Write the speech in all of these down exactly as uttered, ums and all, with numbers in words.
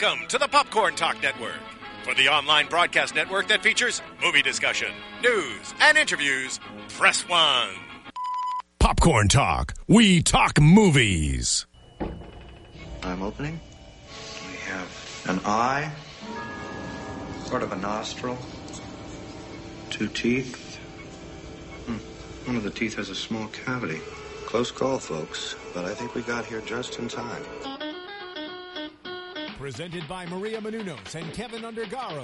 Welcome to the Popcorn Talk Network, for the online broadcast network that features movie discussion, news, and interviews. Press one. Popcorn Talk. We talk movies. I'm opening. We have an eye, sort of a nostril, two teeth. Hmm. One of the teeth has a small cavity. Close call, folks, but I think we got here just in time. Presented by Maria Menounos and Kevin Undergaro.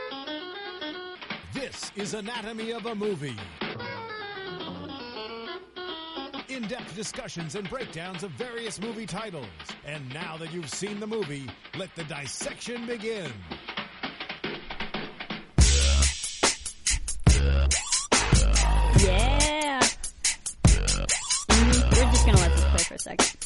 This is Anatomy of a Movie. In-depth discussions and breakdowns of various movie titles. And now that you've seen the movie, let the dissection begin. Yeah. Mm, we're just going to let this play for a second.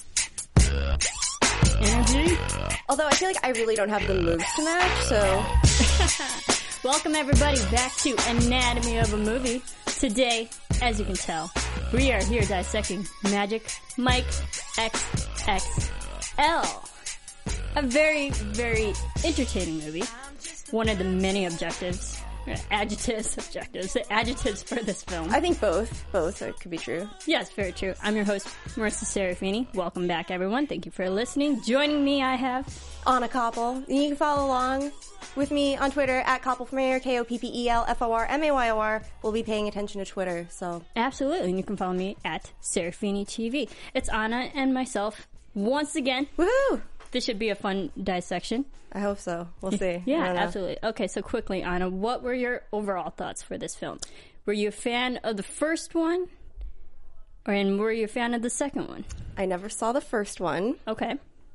Energy? Although I feel like I really don't have the moves to match, so... Welcome everybody back to Anatomy of a Movie. Today, as you can tell, we are here dissecting Magic Mike X X L. A very, very entertaining movie. One of the many objectives, adjectives, objectives, adjectives for this film. I think both. Both it could be true. Yes, very true. I'm your host, Marissa Serafini. Welcome back, everyone. Thank you for listening. Joining me, I have... Anna Koppel. You can follow along with me on Twitter, at KoppelForMayor, K O P P E L F O R M A Y O R. We'll be paying attention to Twitter, so... Absolutely, and you can follow me at Serafini T V. It's Anna and myself, once again. Woohoo! This should be a fun dissection. I hope so. We'll see. Yeah, absolutely. Okay, so quickly, Anna, what were your overall thoughts for this film? Were you a fan of the first one? Or and were you a fan of the second one? I never saw the first one. Okay.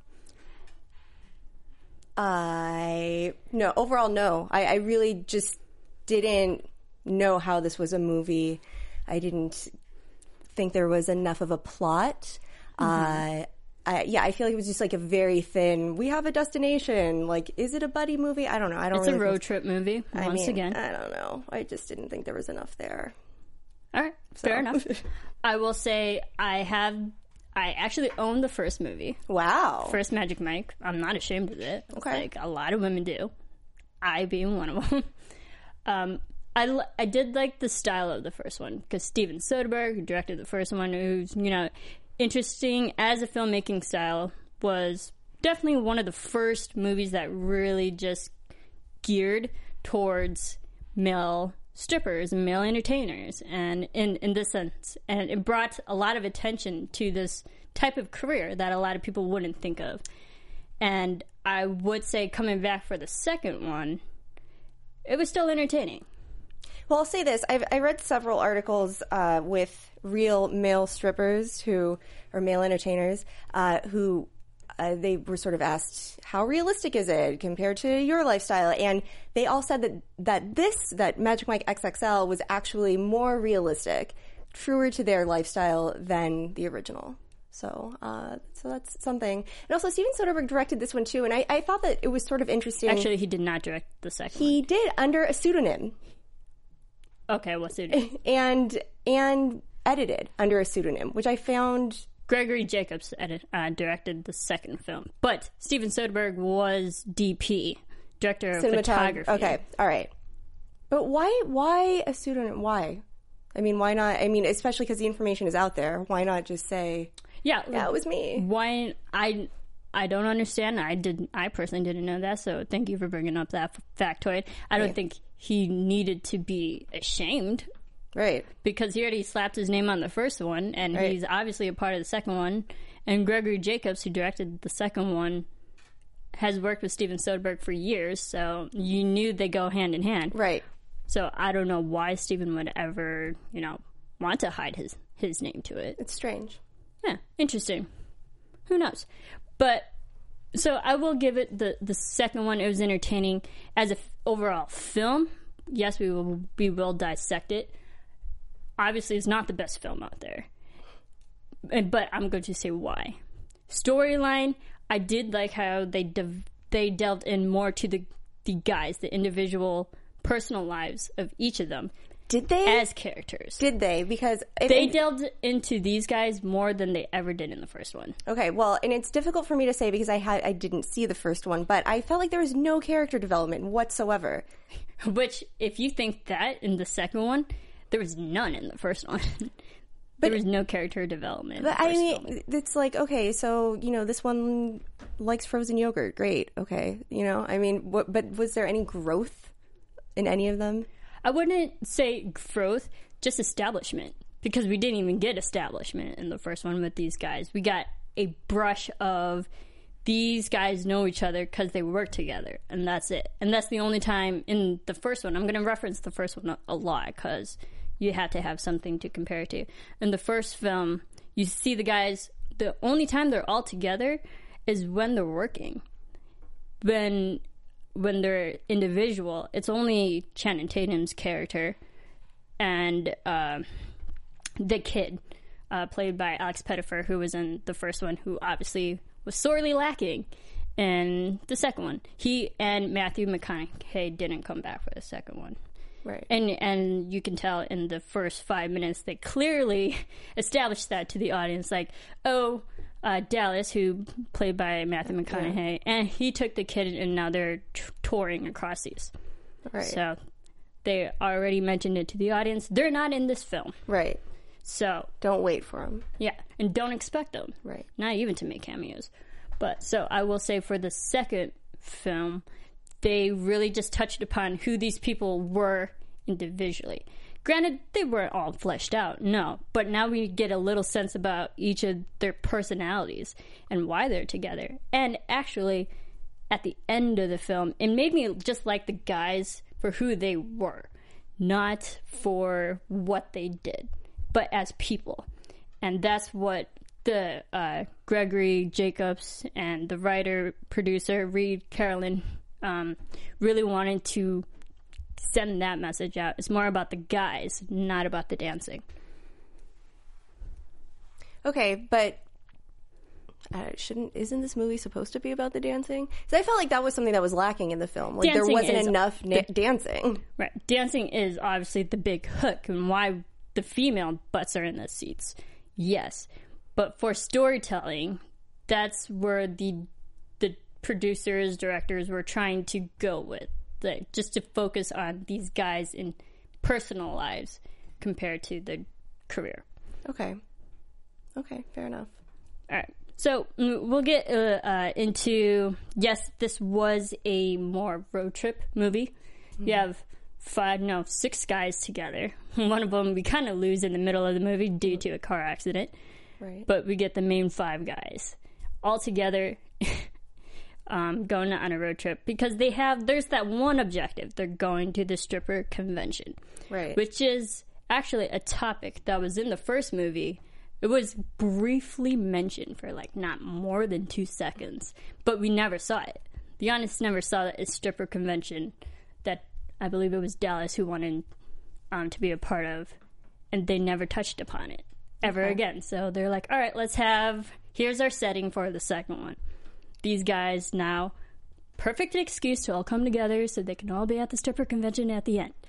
I... No, overall, no. I, I really just didn't know how this was a movie. I didn't think there was enough of a plot. Mm-hmm. Uh... I, yeah, I feel like it was just like a very thin, we have a destination. Like, is it a buddy movie? I don't know. I don't It's really a road think, trip movie, once I mean, again. I don't know. I just didn't think there was enough there. All right, so. Fair enough. I will say I have, I actually own the first movie. Wow. First Magic Mike. I'm not ashamed of it. Okay. Like a lot of women do. I being one of them. um, I, I did like the style of the first one because Steven Soderbergh, who directed the first one, who's, you know, interesting as a filmmaking style, was definitely one of the first movies that really just geared towards male strippers and male entertainers, and in, in this sense. And it brought a lot of attention to this type of career that a lot of people wouldn't think of. And I would say coming back for the second one, it was still entertaining. Well, I'll say this. I've I read several articles uh, with real male strippers who, or male entertainers, uh, who uh, they were sort of asked, how realistic is it compared to your lifestyle? And they all said that, that this, that Magic Mike X X L was actually more realistic, truer to their lifestyle than the original. So, uh, so that's something. And also, Steven Soderbergh directed this one too, and I, I thought that it was sort of interesting. Actually, he did not direct the second he one. He did, under a pseudonym. Okay, what pseudonym? And, and edited under a pseudonym, which I found... Gregory Jacobs edit, uh, directed the second film. But Steven Soderbergh was D P, director of photography. Okay, all right. But why, why a pseudonym? Why? I mean, why not? I mean, especially because the information is out there. Why not just say, yeah, yeah, it was me? Why? I... I don't understand. I did. I personally didn't know that, so thank you for bringing up that factoid. I don't right. think he needed to be ashamed. Right. Because he already slapped his name on the first one, and right. he's obviously a part of the second one. And Gregory Jacobs, who directed the second one, has worked with Steven Soderbergh for years, so you knew they go hand in hand. Right. So I don't know why Steven would ever, you know, want to hide his, his name to it. It's strange. Yeah, interesting. Who knows? But, so I will give it the, the second one. It was entertaining. As an f- overall film, yes, we will, we will dissect it. Obviously, it's not the best film out there. But I'm going to say why. Storyline, I did like how they de- they delved in more to the, the guys, the individual personal lives of each of them. Did they? As characters. Did they? Because... It, they it, delved into these guys more than they ever did in the first one. Okay, well, and it's difficult for me to say because I had I didn't see the first one, but I felt like there was no character development whatsoever. Which, if you think that in the second one, there was none in the first one. There was no character development. But I mean, film. It's like, okay, so, you know, this one likes frozen yogurt. Great. Okay. You know, I mean, what, but was there any growth in any of them? I wouldn't say growth, just establishment. Because we didn't even get establishment in the first one with these guys. We got a brush of these guys know each other because they work together. And that's it. And that's the only time in the first one. I'm going to reference the first one a, a lot because... you have to have something to compare to. In the first film, you see the guys, the only time they're all together is when they're working. When when they're individual, it's only Channing Tatum's character and uh, the kid, uh, played by Alex Pettyfer, who was in the first one, who obviously was sorely lacking in the second one. He and Matthew McConaughey didn't come back for the second one. Right. And and you can tell in the first five minutes they clearly established that to the audience, like, oh, uh, Dallas, who played by Matthew McConaughey, yeah. and he took the kid and now they're t- touring across these. Right. So they already mentioned it to the audience. They're not in this film. Right. So don't wait for them. Yeah, and don't expect them. Right. Not even to make cameos. But so I will say for the second film, they really just touched upon who these people were individually. Granted, they weren't all fleshed out, no. But now we get a little sense about each of their personalities and why they're together. And actually, at the end of the film, it made me just like the guys for who they were. Not for what they did, but as people. And that's what the uh, Gregory Jacobs and the writer, producer, Reed Carolyn Um, really wanted to send that message out. It's more about the guys, not about the dancing. Okay, but uh, shouldn't isn't this movie supposed to be about the dancing? Because I felt like that was something that was lacking in the film. Like dancing there wasn't enough na- the, dancing. Right, dancing is obviously the big hook and why the female butts are in the seats. Yes, but for storytelling, that's where the producers, directors were trying to go with, like, just to focus on these guys in personal lives compared to the career. Okay. Okay, fair enough. All right. So we'll get uh, uh, into, yes, this was a more road trip movie. Mm-hmm. You have five, no, six guys together. One of them we kind of lose in the middle of the movie due to a car accident. Right. But we get the main five guys all together. Um, going on a road trip because they have there's that one objective. They're going to the stripper convention, right? Which is actually a topic that was in the first movie. It was briefly mentioned for like not more than two seconds, but we never saw it. The audience never saw a stripper convention that I believe it was Dallas who wanted um, to be a part of, and they never touched upon it ever okay. again. So they're like, all right, let's have here's our setting for the second one. These guys now, perfect excuse to all come together so they can all be at the stripper convention at the end.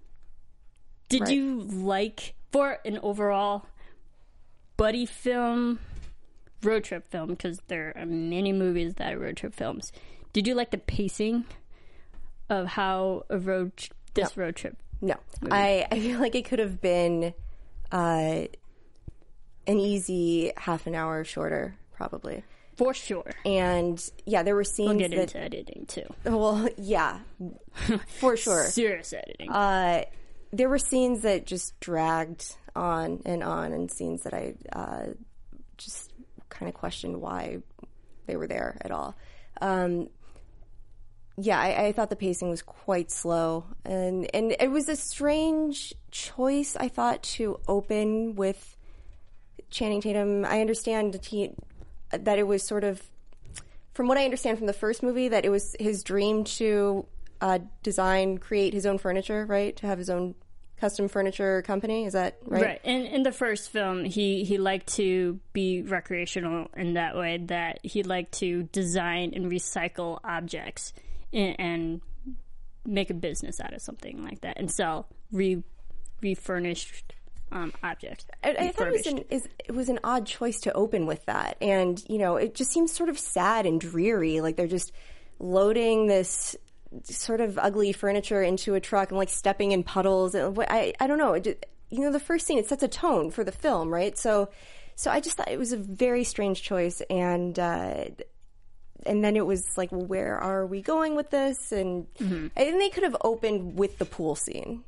Did right. you like, for an overall buddy film, road trip film, because there are many movies that are road trip films, did you like the pacing of how a road this no. road trip? No. I, I feel like it could have been uh, an easy half an hour shorter, probably. For sure. And, yeah, there were scenes We'll get that, into editing, too. Well, yeah, for sure. Serious editing. Uh, there were scenes that just dragged on and on, and scenes that I uh, just kind of questioned why they were there at all. Um, yeah, I, I thought the pacing was quite slow, and, and it was a strange choice, I thought, to open with Channing Tatum. I understand that he... that it was sort of, from what I understand from the first movie, that it was his dream to uh, design, create his own furniture, right? To have his own custom furniture company. Is that right? Right. In, in the first film, he, he liked to be recreational in that way, that he liked to design and recycle objects and, and make a business out of something like that and sell refurnished um, object. I, I thought it was, an, is, it was an odd choice to open with that. And, you know, it just seems sort of sad and dreary. Like they're just loading this sort of ugly furniture into a truck and like stepping in puddles. I, I don't know. It just, you know, the first scene, it sets a tone for the film, right? So, so I just thought it was a very strange choice. And, uh, and then it was like, well, where are we going with this? And mm-hmm. I think they could have opened with the pool scene.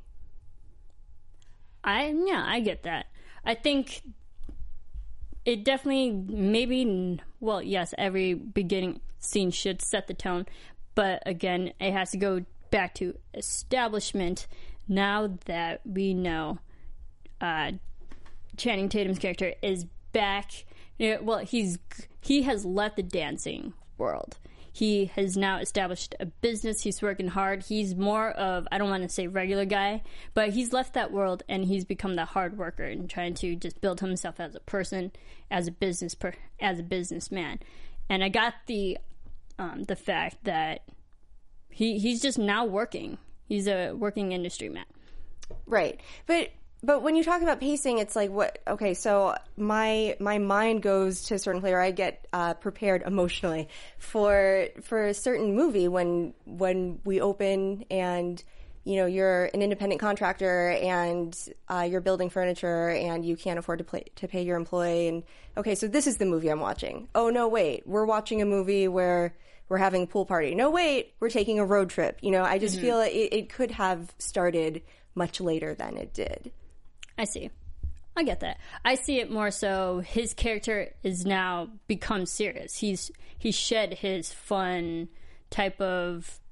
I yeah, I get that. I think it definitely maybe well, yes, every beginning scene should set the tone, but again, it has to go back to establishment. Now that we know uh, Channing Tatum's character is back, you know, well, he's he has left the dancing world. He has now established a business. He's working hard. He's more of, I don't want to say regular guy, but he's left that world and he's become that hard worker and trying to just build himself as a person, as a business per, as a businessman. And I got the um, the fact that he he's just now working. He's a working industry man. Right. But But when you talk about pacing, it's like what? Okay, so my my mind goes to a certain place, or I get uh, prepared emotionally for for a certain movie when when we open and you know you're an independent contractor and uh, you're building furniture and you can't afford to play, to pay your employee. And okay, so this is the movie I'm watching. Oh no, wait, we're watching a movie where we're having a pool party. No, wait, we're taking a road trip. You know, I just mm-hmm. feel it, it could have started much later than it did. I see. I get that. I see it more so his character is now become serious. He's he shed his fun type of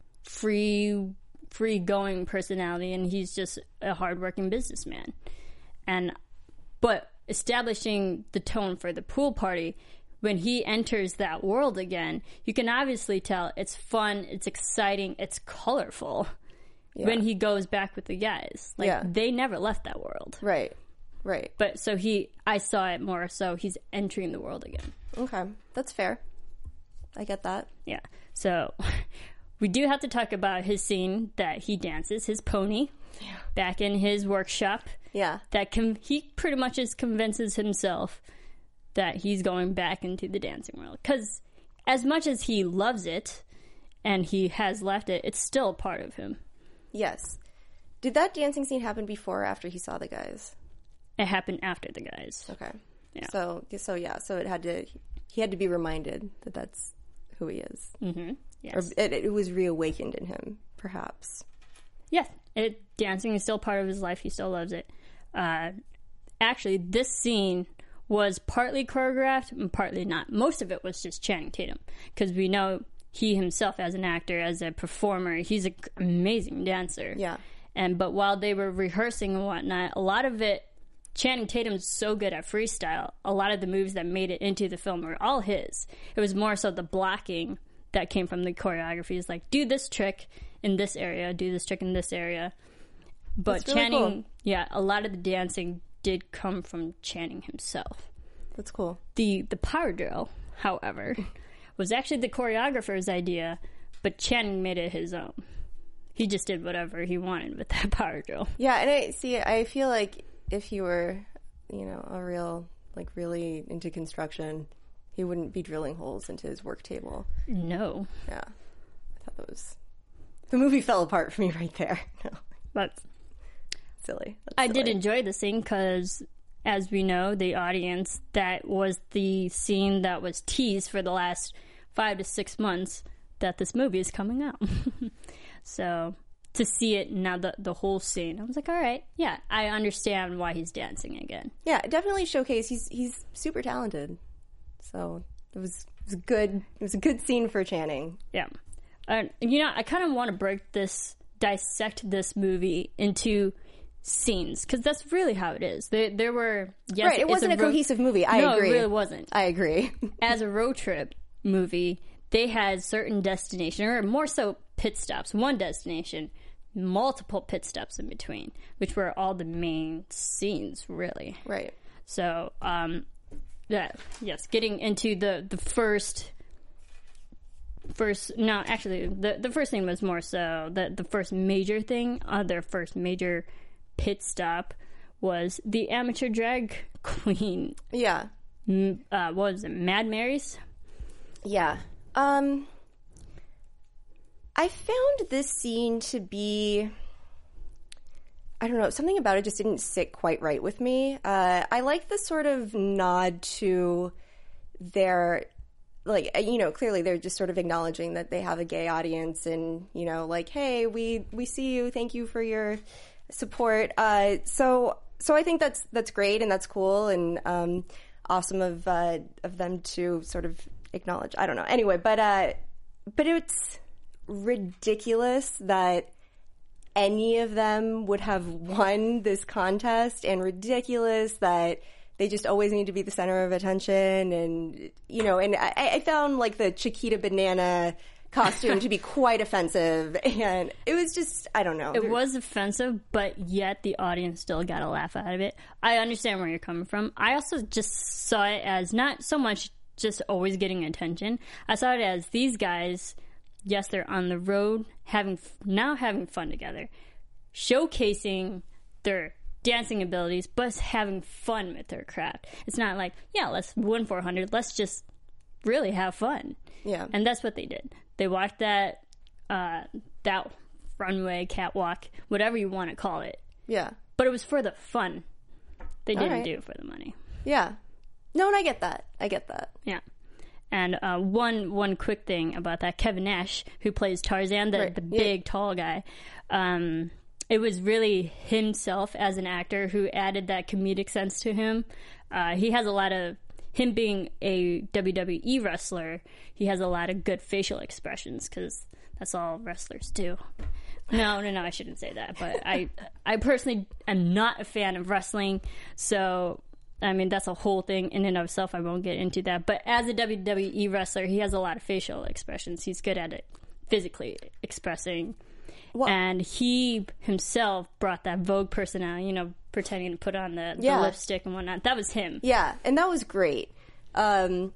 free free going personality and he's just a hardworking businessman. And but establishing the tone for the pool party, when he enters that world again, you can obviously tell it's fun, it's exciting, it's colorful. Yeah. When he goes back with the guys. Like, yeah. They never left that world. Right, right. But so he, I saw it more so he's entering the world again. Okay, that's fair. I get that. Yeah. So, we do have to talk about his scene that he dances, his pony, yeah. back in his workshop. Yeah. That com- he pretty much just convinces himself that he's going back into the dancing world. Because as much as he loves it, and he has left it, it's still a part of him. Yes. Did that dancing scene happen before or after he saw the guys? It happened after the guys. Okay. Yeah. So, so yeah, so it had to, he had to be reminded that that's who he is. Mm-hmm. Yes. Or it, it was reawakened in him, perhaps. Yes. It, dancing is still part of his life. He still loves it. Uh, actually, this scene was partly choreographed and partly not. Most of it was just Channing Tatum. Because we know he himself as an actor, as a performer, he's an amazing dancer. Yeah. And but while they were rehearsing and whatnot, a lot of it, Channing Tatum's so good at freestyle, a lot of the moves that made it into the film were all his. It was more so the blocking that came from the choreography. It's like, do this trick in this area, do this trick in this area. But That's really Channing, cool. yeah, a lot of the dancing did come from Channing himself. That's cool. The, the power drill, however... was actually the choreographer's idea, but Channing made it his own. He just did whatever he wanted with that power drill. Yeah, and I see. I feel like if he were, you know, a real, like, really into construction, he wouldn't be drilling holes into his work table. No. Yeah, I thought that was the movie fell apart for me right there. No, but silly. That's I silly. did enjoy the scene because, as we know, the audience, that was the scene that was teased for the last five to six months that this movie is coming out. So to see it now, the the whole scene, I was like, all right, yeah, I understand why he's dancing again. Yeah, definitely showcase. He's he's super talented. So it was it was good. It was a good scene for Channing. Yeah, uh, you know, I kind of want to break this, dissect this movie into scenes, because that's really how it is. There, there were yes, right. It wasn't a, a road, cohesive movie. I no, agree. it really wasn't. I agree. As a road trip movie, they had certain destination, or more so pit stops. One destination, multiple pit stops in between, which were all the main scenes, really. Right. So, um, yeah, yes, getting into the the first. First, no, actually, the the first thing was more so the the first major thing, uh, their first major pit stop was the amateur drag queen. Yeah. Uh, what was it? Mad Mary's? Yeah. Um, I found this scene to be, I don't know, something about it just didn't sit quite right with me. Uh, I like the sort of nod to their, like, you know, clearly they're just sort of acknowledging that they have a gay audience and, you know, like, hey, we, we see you. Thank you for your support. Uh, so, so I think that's, that's great and that's cool and, um, awesome of, uh, of them to sort of acknowledge. I don't know. Anyway, but, uh, but it's ridiculous that any of them would have won this contest and ridiculous that they just always need to be the center of attention. And, you know, and I, I found like the Chiquita banana costume to be quite offensive. And it was just, I don't know. It was offensive, but yet the audience still got a laugh out of it. I understand where you're coming from. I also just saw it as not so much just always getting attention. I saw it as these guys, yes, they're on the road, having now having fun together, showcasing their dancing abilities, but having fun with their craft. It's not like, yeah, let's win four hundred. Let's just really have fun. Yeah. And that's what they did. They walked that uh, that runway, catwalk, whatever you want to call it. Yeah. But it was for the fun. They didn't right. do it for the money. Yeah. No, and I get that. I get that. Yeah. And uh, one one quick thing about that, Kevin Nash, who plays Tarzan, the, Right. the Yeah. big, tall guy, um, it was really himself as an actor who added that comedic sense to him. Uh, he has a lot of, him being a W W E wrestler, he has a lot of good facial expressions because that's all wrestlers do. No, no, no, I shouldn't say that. But I, I personally am not a fan of wrestling, so... I mean, that's a whole thing in and of itself. I won't get into that. But as a W W E wrestler, he has a lot of facial expressions. He's good at it, physically expressing. Well, and he himself brought that Vogue personality, you know, pretending to put on the, the Yeah. lipstick and whatnot. That was him. Yeah, and that was great. Um,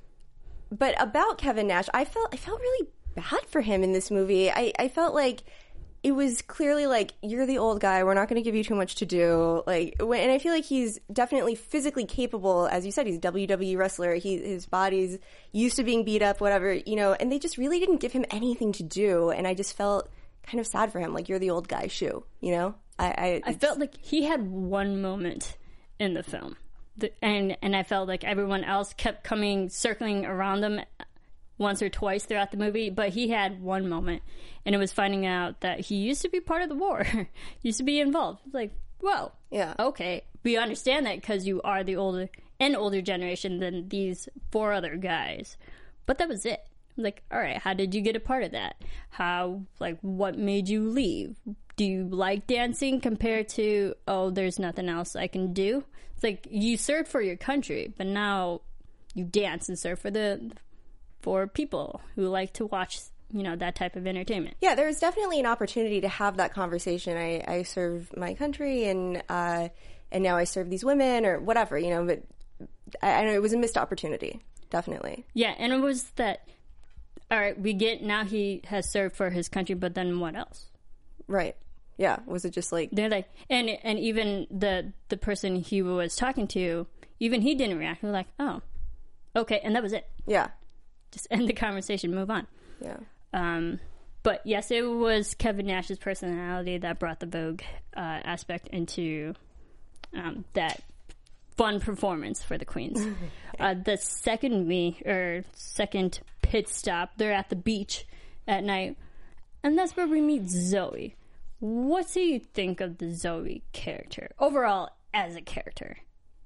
but about Kevin Nash, I felt I felt really bad for him in this movie. I, I felt like it was clearly like, you're the old guy, we're not going to give you too much to do. Like, when, and I feel like he's definitely physically capable. As you said, he's a W W E wrestler. He, his body's used to being beat up, whatever, you know, and they just really didn't give him anything to do. And I just felt kind of sad for him. Like, you're the old guy, shoo, you know? I, I, I felt like he had one moment in the film. The, and, and I felt like everyone else kept coming, circling around him once or twice throughout the movie, but he had one moment, and it was finding out that he used to be part of the war, used to be involved. It's like, whoa, Yeah. okay, we understand that because you are the older an older generation than these four other guys, but that was it. Like, all right, how did you get a part of that? How, like, what made you leave? Do you like dancing compared to, oh, there's nothing else I can do? It's like, you served for your country, but now you dance and serve for the for people who like to watch, you know, that type of entertainment. Yeah, there was definitely an opportunity to have that conversation. I, I serve my country, and uh, and now I serve these women, or whatever, you know. But I, I know it was a missed opportunity, definitely. Yeah, and it was that. All right, we get now he has served for his country, but then what else? Right. Yeah. Was it just like They're like, and and even the the person he was talking to, even he didn't react. He was like, oh, okay, and that was it. yeah, Just end the conversation, move on. yeah, Um, but yes, it was Kevin Nash's personality that brought the Vogue uh, aspect into um, that fun performance for the Queens. uh, the second me or second pit stop, they're at the beach at night, and that's where we meet Zoe. What do you think of the Zoe character overall as a character?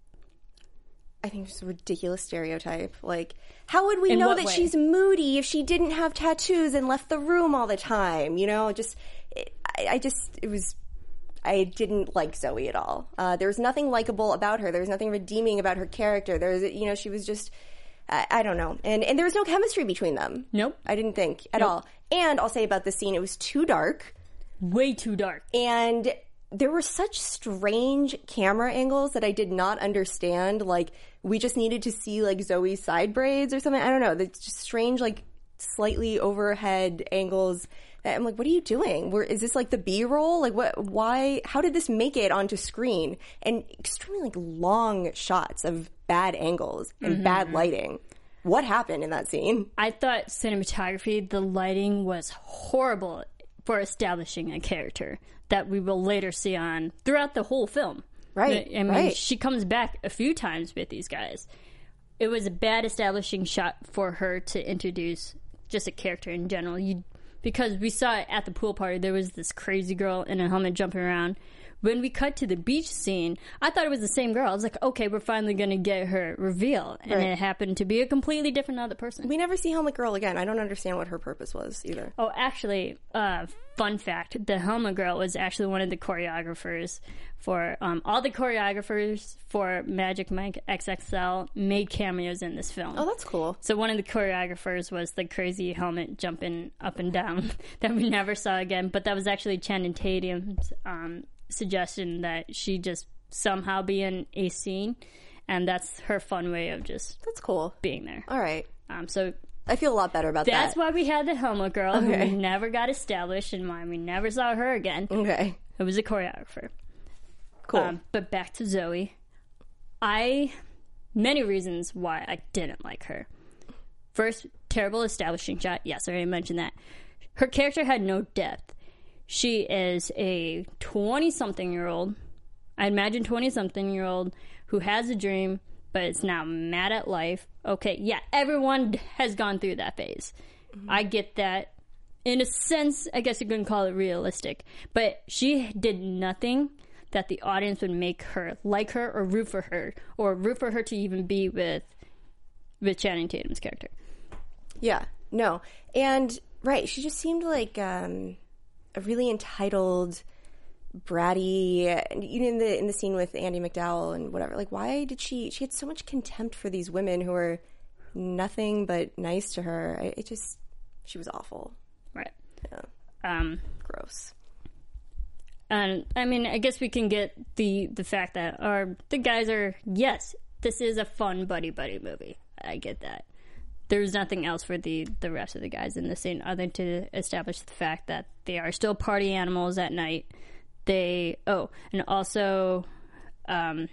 I think it's a ridiculous stereotype. Like, how would we In know what that way? she's moody if she didn't have tattoos and left the room all the time? You know, just it, I, I just it was. I didn't like Zoe at all. Uh, there was nothing likable about her. There was nothing redeeming about her character. There was, you know, she was just, I, I don't know, and and there was no chemistry between them. Nope. I didn't think at Nope. all. And I'll say about the scene, it was too dark. Way too dark. And there were such strange camera angles that I did not understand. Like, we just needed to see, like, Zoe's side braids or something. I don't know. It's just strange, like, slightly overhead angles. That I'm like, what are you doing? Where is this like the B-roll? Like what, why, how did this make it onto screen? And extremely like long shots of bad angles and mm-hmm. bad lighting. What happened in that scene? I thought cinematography, the lighting was horrible for establishing a character that we will later see on throughout the whole film. Right, I mean, right. she comes back a few times with these guys. It was a bad establishing shot for her to introduce just a character in general. You, because we saw it at the pool party, there was this crazy girl in a helmet jumping around. When we cut to the beach scene, I thought it was the same girl. I was like, okay, we're finally going to get her reveal. And right. it happened to be a completely different other person. We never see Helmet Girl again. I don't understand what her purpose was either. Oh, actually, uh, fun fact, the Helmet Girl was actually one of the choreographers for, um, all the choreographers for Magic Mike X X L made cameos in this film. Oh, that's cool. So one of the choreographers was the crazy helmet jumping up and down that we never saw again. But that was actually Channing Tatum's, um, suggestion that she just somehow be in a scene, and that's her fun way of just that's cool being there. All right. Um, so I feel a lot better about that's that. That's why we had the Helmet Girl, okay. who never got established, and why we never saw her again. Okay. It was a choreographer. Cool. Um, but back to Zoe. I many reasons why I didn't like her. First, terrible establishing shot. Yes, I already mentioned that. Her character had no depth. She is a twenty-something-year-old, I imagine twenty-something-year-old, who has a dream, but is now mad at life. Okay, yeah, everyone has gone through that phase. Mm-hmm. I get that. In a sense, I guess you couldn't call it realistic. But she did nothing that the audience would make her like her or root for her, or root for her to even be with, with Channing Tatum's character. Yeah, no. And, right, she just seemed like... Um... a really entitled, bratty, you know, in the in the scene with Andie MacDowell and whatever. Like, why did she? She had so much contempt for these women who were nothing but nice to her. I, it just, she was awful. Right. Yeah. Um. Gross. And I mean, I guess we can get the the fact that our the guys are yes, this is a fun buddy buddy movie. I get that. There's nothing else for the, the rest of the guys in the scene other than to establish the fact that they are still party animals at night. They, oh, and also, um,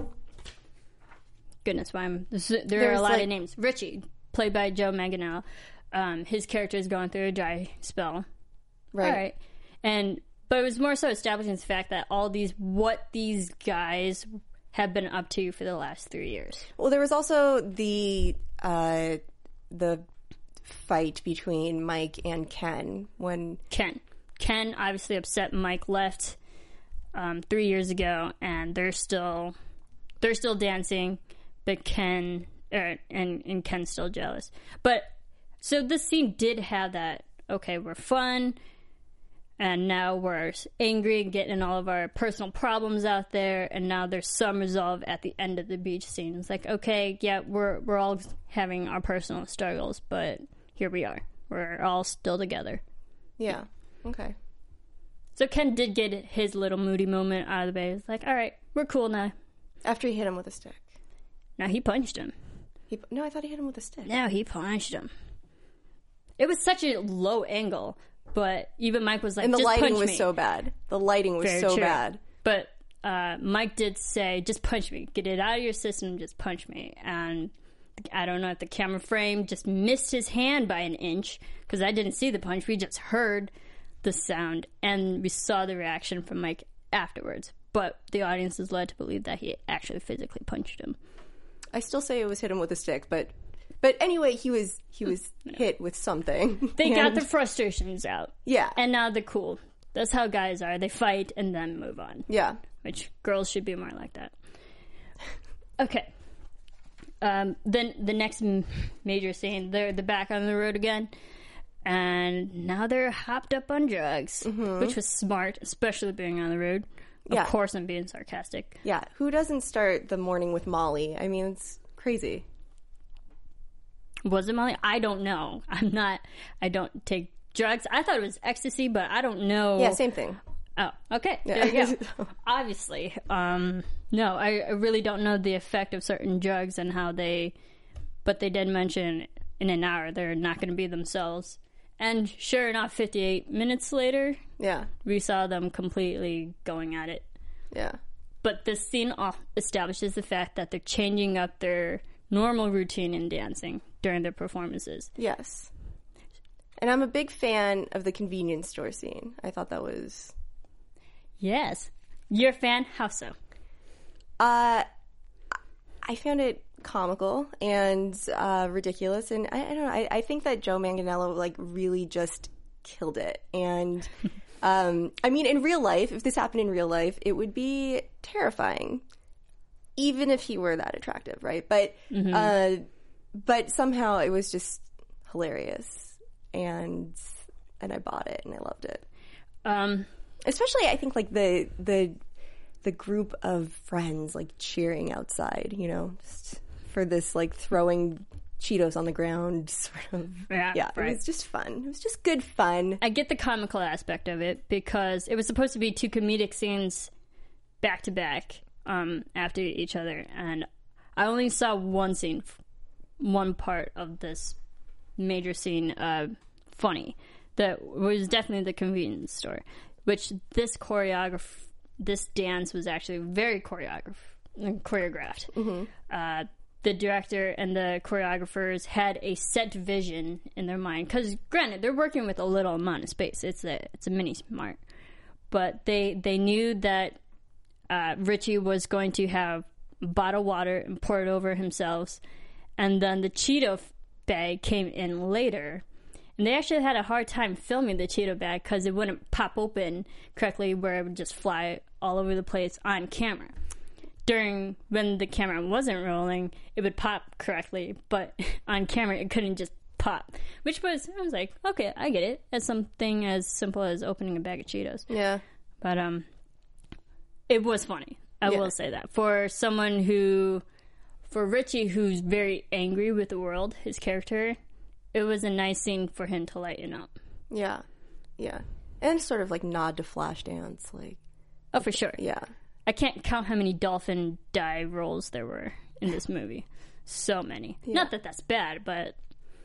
goodness, why I'm, there There's are a lot like, of names. Richie, played by Joe Manganiello, um, his character is going through a dry spell. Right. All right. And, but it was more so establishing the fact that all these, what these guys have been up to for the last three years. Well, there was also the, uh, the fight between Mike and Ken when Ken Ken obviously upset Mike left um, three years ago, and they're still they're still dancing, but Ken er, and and Ken's still jealous. But so this scene did have that. Okay, we're fun, and now we're angry and getting all of our personal problems out there, and now there's some resolve at the end of the beach scene. It's like, okay, yeah, we're we're all having our personal struggles, but here we are. We're all still together. Yeah. Okay. So Ken did get his little moody moment out of the way. It's like, all right, we're cool now. After he hit him with a stick. Now he punched him. He, no, I thought he hit him with a stick. No, he punched him. It was such a low angle. But even Mike was like, and the just lighting punch was me. so bad. The lighting was Very so true. bad. But uh, Mike did say, just punch me. Get it out of your system, just punch me. And I don't know if the camera frame just missed his hand by an inch, because I didn't see the punch. We just heard the sound, and we saw the reaction from Mike afterwards. But the audience is led to believe that he actually physically punched him. I still say it was hit him with a stick, but... But anyway, he was he was no. hit with something. They and, got their frustrations out. Yeah. And now they're cool. That's how guys are. They fight and then move on. Yeah. Which girls should be more like that. Okay. Um, then the next m- major scene, they're, they're back on the road again. And now they're hopped up on drugs, mm-hmm. which was smart, especially being on the road. Of yeah. course I'm being sarcastic. Yeah. Who doesn't start the morning with Molly? I mean, it's crazy. Was it Molly? I don't know. I'm not, I don't take drugs. I thought it was ecstasy, but I don't know. Yeah, same thing. Oh, okay. Yeah. There you go. Obviously. Um, no, I, I really don't know the effect of certain drugs and how they, but they did mention in an hour. They're not going to be themselves. And sure enough, fifty-eight minutes later, Yeah. we saw them completely going at it. Yeah. But this scene establishes the fact that they're changing up their normal routine in dancing during their performances. Yes. And I'm a big fan of the convenience store scene. I thought that was... Yes. You're a fan? How so? Uh, I found it comical and uh, ridiculous, and I, I don't know. I, I think that Joe Manganiello like really just killed it. And um, I mean, in real life, if this happened in real life, it would be terrifying, even if he were that attractive, right? But mm-hmm. uh, but somehow it was just hilarious, and and I bought it and I loved it. Um, especially I think like the the the group of friends like cheering outside, you know, just for this like throwing Cheetos on the ground sort of. Yeah, yeah right. It was just fun. It was just good fun. I get the comical aspect of it because it was supposed to be two comedic scenes back to back um, after each other, and I only saw one scene, one part of this major scene uh, funny. That was definitely the convenience store, which this choreograph, this dance was actually very choreograph, choreographed. Mm-hmm. Uh, the director and the choreographers had a set vision in their mind. Because, granted, they're working with a little amount of space. It's a it's a mini mart, but they they knew that uh, Richie was going to have bottled water and pour it over himself, and then the Cheeto bag came in later. And they actually had a hard time filming the Cheeto bag because it wouldn't pop open correctly, where it would just fly all over the place on camera. During when the camera wasn't rolling, it would pop correctly, but on camera it couldn't just pop. Which was, I was like, okay, I get it. As something as simple as opening a bag of Cheetos. Yeah. But um, it was funny. I yeah. will say that. For someone who, for Richie, who's very angry with the world, his character, it was a nice scene for him to lighten up. Yeah. Yeah. And sort of like nod to Flashdance. Like, oh, for sure. Yeah. I can't count how many dolphin dive rolls there were in this movie. So many. Yeah. Not that that's bad, but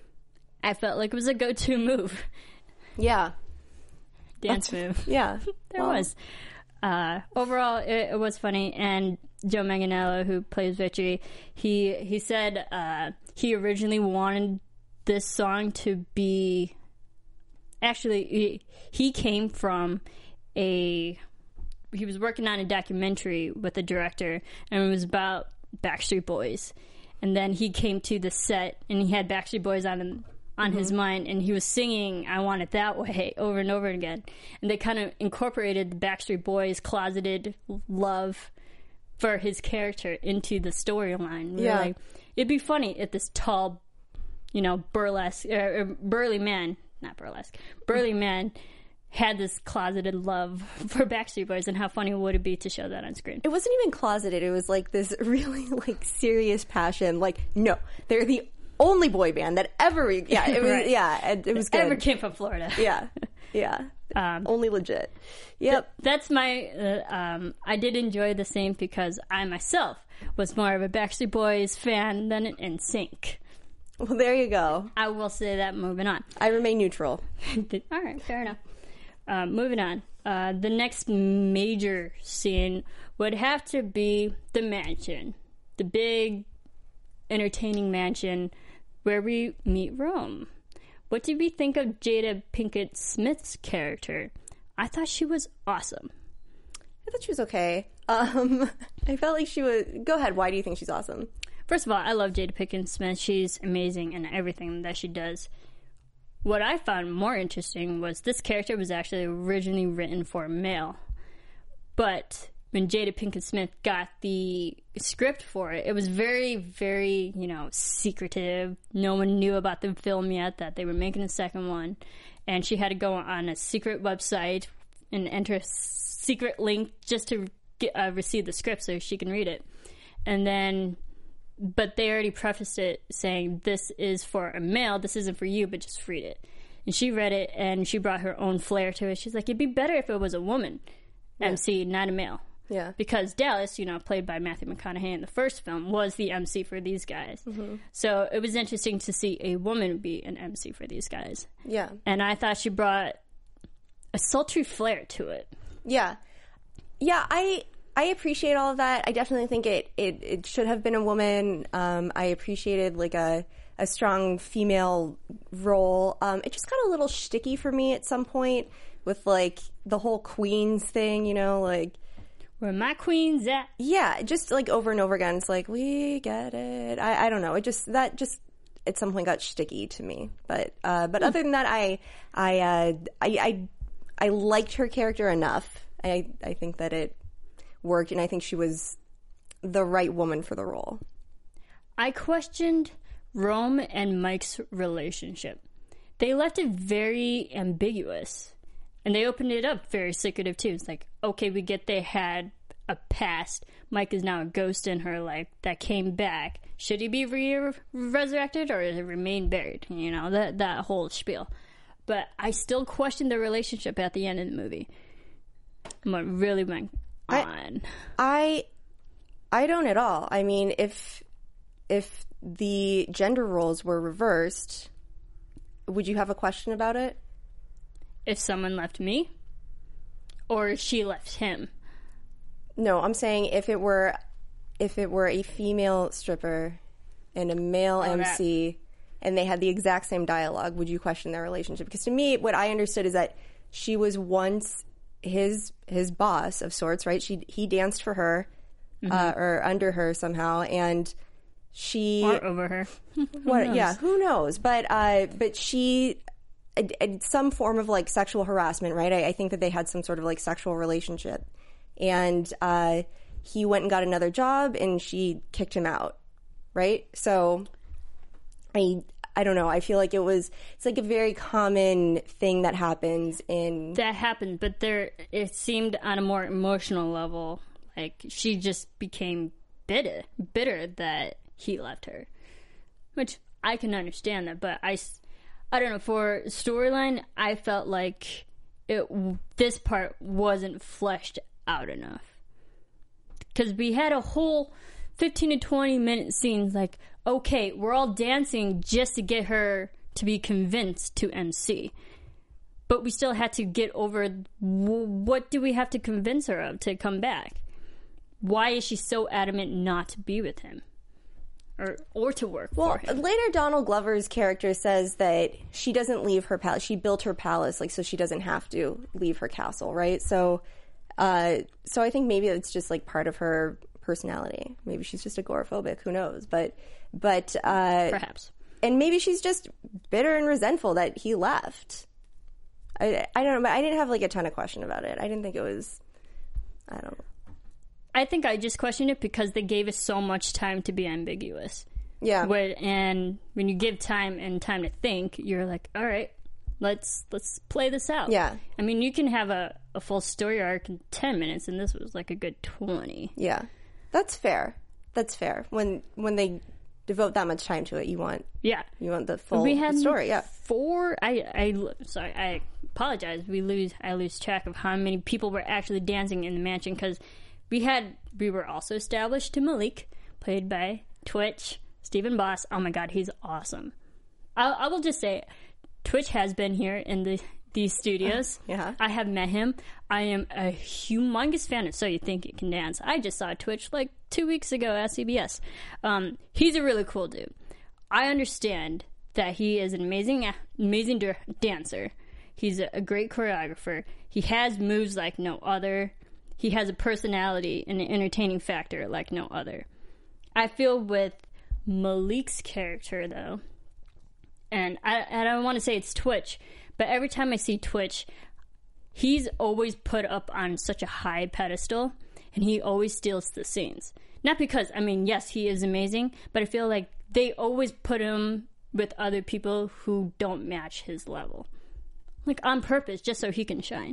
I felt like it was a go-to move. Yeah. Dance move. Yeah. there well. was. Uh, overall, it, it was funny, and Joe Manganiello, who plays Richie, he, he said uh, he originally wanted this song to be... Actually, he, he came from a... He was working on a documentary with the director, and it was about Backstreet Boys. And then he came to the set, and he had Backstreet Boys on him, on mm-hmm. his mind, and he was singing "I Want It That Way" over and over again. And they kind of incorporated the Backstreet Boys' closeted love for his character into the storyline. We yeah, like, it'd be funny if this tall, you know, burlesque, uh, burly man, not burlesque, burly man. had this closeted love for Backstreet Boys, and how funny would it be to show that on screen? It wasn't even closeted. It was like this really like serious passion. Like, no, they're the only boy band that ever, yeah, it was, right. yeah, it, it was good. Ever came from Florida. Yeah, yeah, um, only legit. Yep. Th- that's my, uh, um, I did enjoy the scene because I myself was more of a Backstreet Boys fan than an N Sync. Well, there you go. I will say that moving on. I remain neutral. All right, fair enough. Uh, moving on. Uh, the next major scene would have to be the mansion. The big, entertaining mansion where we meet Rome. What did we think of Jada Pinkett Smith's character? I thought she was awesome. I thought she was okay. Um, I felt like she was... Go ahead. Why do you think she's awesome? First of all, I love Jada Pinkett Smith. She's amazing in everything that she does. What I found more interesting was this character was actually originally written for a male. But when Jada Pinkett Smith got the script for it, it was very, very, you know, secretive. No one knew about the film yet, that they were making a second one. And she had to go on a secret website and enter a secret link just to get, uh, receive the script so she can read it. And then... But they already prefaced it saying, this is for a male, this isn't for you, but just read it. And she read it, and she brought her own flair to it. She's like, it'd be better if it was a woman, yeah. M C, not a male. Yeah. Because Dallas, you know, played by Matthew McConaughey in the first film, was the M C for these guys. Mm-hmm. So it was interesting to see a woman be an M C for these guys. Yeah. And I thought she brought a sultry flair to it. Yeah. Yeah, I I appreciate all of that. I definitely think it, it, it should have been a woman. Um, I appreciated like a, a strong female role. Um, it just got a little shticky for me at some point with like the whole Queens thing, you know, like where my queen's at. Yeah, just like over and over again. It's like, we get it. I, I don't know. It just, that just at some point got shticky to me. But, uh, but mm. other than that, I, I, uh, I, I, I liked her character enough. I, I think that it worked, and I think she was the right woman for the role. I questioned Rome and Mike's relationship. They left it very ambiguous, and they opened it up very secretive too. It's like, okay, we get they had a past. Mike is now a ghost in her life that came back. Should he be re- resurrected or remain buried? You know, that that whole spiel. But I still questioned their relationship at the end of the movie. What really went on? I, I don't at all. I mean, if if the gender roles were reversed, would you have a question about it? If someone left me, or she left him? No, I'm saying if it were, if it were a female stripper and a male Oh, M C, that- and they had the exact same dialogue, would you question their relationship? Because to me, what I understood is that she was once his his boss of sorts, right? She he danced for her, Mm-hmm. uh, or under her somehow, and she Or over her. what? knows? Yeah, who knows? But uh, but she. uh, uh, Some form of like sexual harassment, right? I, I think that they had some sort of like sexual relationship, and uh, he went and got another job, and she kicked him out, right? So, I I don't know. I feel like it was it's like a very common thing that happens in That happened, but there it seemed on a more emotional level, like she just became bitter, bitter that he left her, which I can understand that, but I, s- I don't know, for storyline, I felt like it this part wasn't fleshed out enough, because we had a whole fifteen to twenty minute scenes like, okay, we're all dancing just to get her to be convinced to M C. But we still had to get over w- what do we have to convince her of to come back? Why is she so adamant not to be with him? Or or to work Well, for him? later Donald Glover's character says that she doesn't leave her palace. She built her palace, like, so she doesn't have to leave her castle, right? So, uh, so I think maybe it's just like part of her personality. Maybe she's just agoraphobic. Who knows? But, but, uh, Perhaps. and maybe she's just bitter and resentful that he left. I, I don't know, but I didn't have like a ton of question about it. I didn't think it was, I don't know. I think I just questioned it because they gave us so much time to be ambiguous. Yeah. Where, and when you give time and time to think, you're like, all right, let's let's play this out. Yeah. I mean, you can have a, a full story arc in ten minutes, and this was like a good twenty. Yeah. That's fair. That's fair. When, when they devote that much time to it, you want, Yeah. you want the full We had story. Yeah. four. I, I sorry. I apologize. We lose. I lose track of how many people were actually dancing in the mansion because we had. We were also established to Malik, played by Twitch Stephen Boss. Oh my God, he's awesome. I, I will just say, Twitch has been here in the these studios. Yeah. I have met him. I am a humongous fan of So You Think You Can Dance. I just saw Twitch like two weeks ago at C B S. Um, he's a really cool dude. I understand that he is an amazing, amazing da- dancer. He's a, a great choreographer. He has moves like no other. He has a personality and an entertaining factor like no other. I feel with Malik's character, though, and I, I don't want to say it's Twitch, but every time I see Twitch, he's always put up on such a high pedestal, and he always steals the scenes. Not because, I mean, yes, he is amazing, but I feel like they always put him with other people who don't match his level. Like, on purpose, just so he can shine.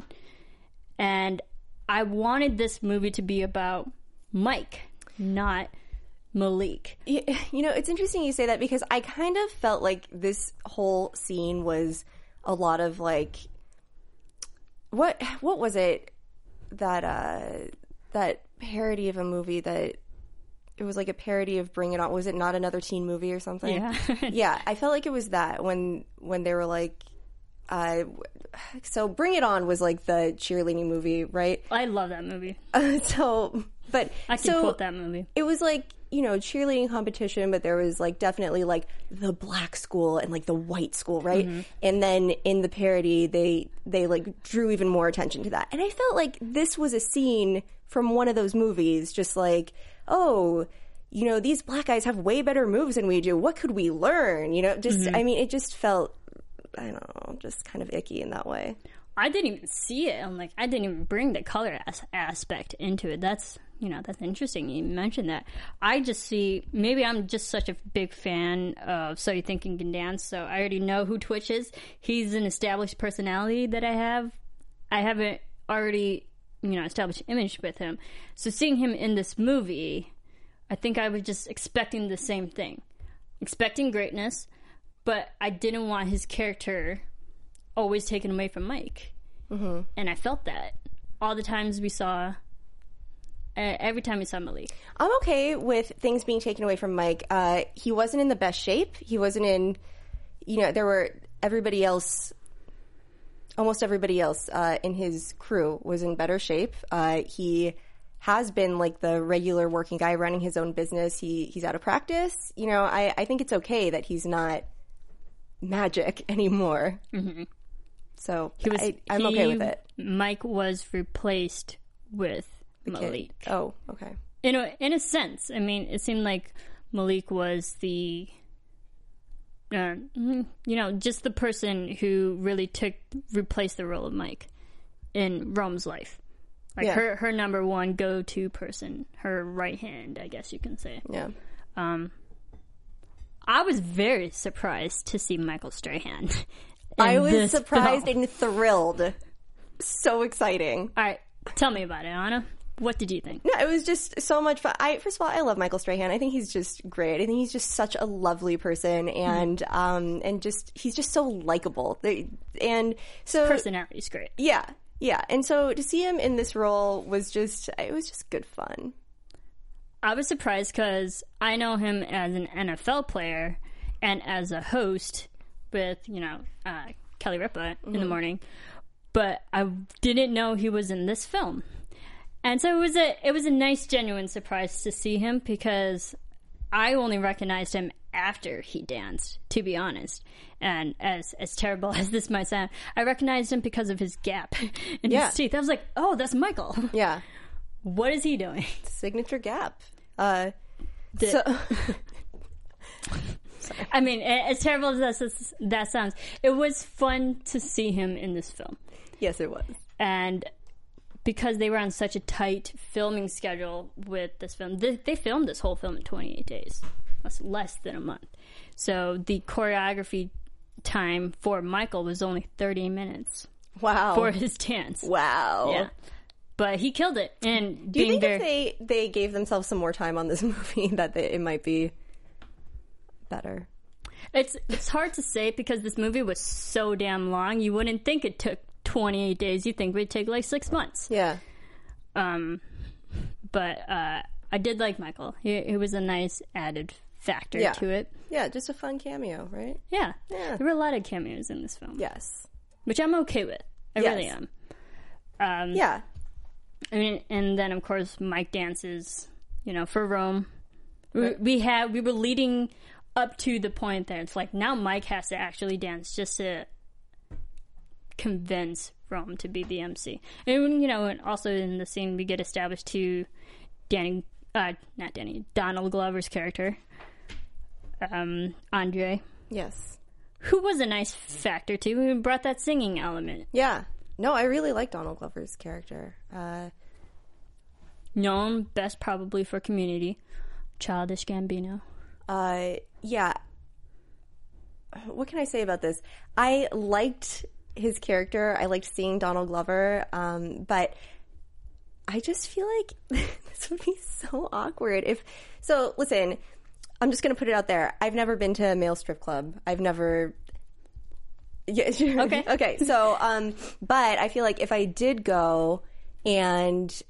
And I wanted this movie to be about Mike, not Malik. You, you know, it's interesting you say that because I kind of felt like this whole scene was a lot of like, what what was it that uh, that parody of a movie that it was like a parody of Bring It On. Was it Not Another Teen Movie or something? Yeah. Yeah, I felt like it was that when when they were like, uh, so Bring It On was like the cheerleading movie, right? I love that movie. Uh, so, but I can so quote that movie. It was like, you know, cheerleading competition, but there was like definitely like the black school and like the white school, right? Mm-hmm. And then in the parody, they they like drew even more attention to that. And I felt like this was a scene from one of those movies, just like, oh, you know, these black guys have way better moves than we do. What could we learn? You know, just, mm-hmm. I mean, it just felt, I don't know, just kind of icky in that way. I didn't even see it. I'm like, I didn't even bring the color as- aspect into it. That's, you know, that's interesting. You mentioned that. I just see, maybe I'm just such a big fan of So You Think You Can Dance, so I already know who Twitch is. He's an established personality that I have. I haven't already, you know, established image with him. So seeing him in this movie, I think I was just expecting the same thing. Expecting greatness, but I didn't want his character always taken away from Mike. Mm-hmm. And I felt that all the times we saw, uh, every time we saw Malik. I'm okay with things being taken away from Mike. Uh, he wasn't in the best shape. He wasn't in, you know, there were everybody else, almost everybody else uh, in his crew was in better shape. Uh, he has been like the regular working guy running his own business. He He's out of practice. You know, I, I think it's okay that he's not magic anymore. Mm-hmm. So he was, I, I'm he, okay with it. Mike was replaced with the Malik. Kid. Oh, okay. In a, in a sense. I mean, it seemed like Malik was the, uh, you know, just the person who really took, replaced the role of Mike in Rome's life. Like yeah. her, her number one go-to person, her right hand, I guess you can say. Yeah. Um, I was very surprised to see Michael Strahan. I was surprised film. and thrilled. So exciting. All right, tell me about it, Anna. What did you think? No, it was just so much fun. I, first of all, I love Michael Strahan. I think he's just great. I think he's just such a lovely person, and mm-hmm. um, and just he's just so likable. And so his personality's great. Yeah, yeah. And so to see him in this role was just it was just good fun. I was surprised because I know him as an N F L player and as a host with, you know, uh, Kelly Ripa mm-hmm. in the morning, but I didn't know he was in this film. And so it was a it was a nice, genuine surprise to see him because I only recognized him after he danced, to be honest. And as as terrible as this might sound, I recognized him because of his gap in yeah. his teeth. I was like, oh, that's Michael. Yeah. What is he doing? Signature gap. Uh, the, so... I mean, as terrible as that, that sounds, it was fun to see him in this film. Yes, it was. And because they were on such a tight filming schedule with this film, they, they filmed this whole film in twenty-eight days. That's less than a month. So the choreography time for Michael was only thirty minutes. Wow. For his dance. Wow. Yeah. But he killed it. And do you think very... if they, they gave themselves some more time on this movie that they, it might be better? It's it's hard to say because this movie was so damn long. You wouldn't think it took twenty-eight days. You'd think it would take like six months. Yeah. Um, but uh, I did like Michael. He, he was a nice added factor yeah. to it. Yeah, just a fun cameo, right? Yeah. Yeah. There were a lot of cameos in this film. Yes. Which I'm okay with. I yes. really am. Um, yeah. I mean, and then of course Mike dances, you know, for Rome. We, we had we were leading up to the point that it's like now Mike has to actually dance just to convince Rome to be the M C. And you know, and also in the scene we get established to Danny, uh, not Danny, Donald Glover's character, um, Andre. Yes. Who was a nice factor too. Who brought that singing element. Yeah. No, I really like Donald Glover's character. Uh, Known best probably for Community, Childish Gambino. Uh, yeah. What can I say about this? I liked his character. I liked seeing Donald Glover, um, but I just feel like this would be so awkward if. So listen, I'm just going to put it out there. I've never been to a male strip club. I've never. Yeah, sure. Okay. Okay. So, um, but I feel like if I did go and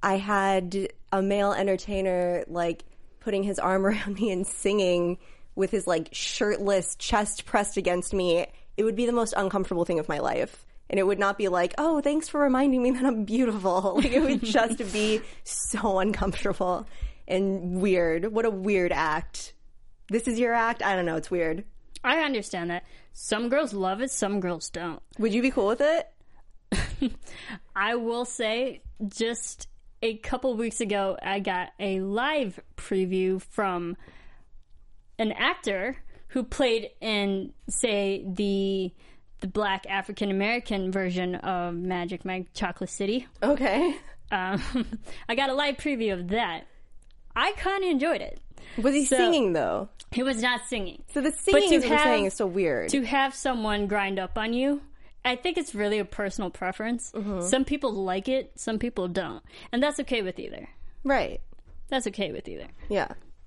I had a male entertainer like putting his arm around me and singing with his like shirtless chest pressed against me, it would be the most uncomfortable thing of my life. And it would not be like, oh, thanks for reminding me that I'm beautiful. Like, it would just be so uncomfortable and weird. What a weird act. This is your act? I don't know. It's weird. I understand that. Some girls love it, some girls don't. Would you be cool with it? I will say, just a couple weeks ago, I got a live preview from an actor who played in, say, the the black African American version of Magic Mike Chocolate City. Okay. Um, I got a live preview of that. I kind of enjoyed it. Was he So- singing, though? He was not singing. So the But singing to is what you're have- saying is so weird. To have someone grind up on you, I think it's really a personal preference. Mm-hmm. Some people like it, some people don't. And that's okay with either. Right. That's okay with either. Yeah.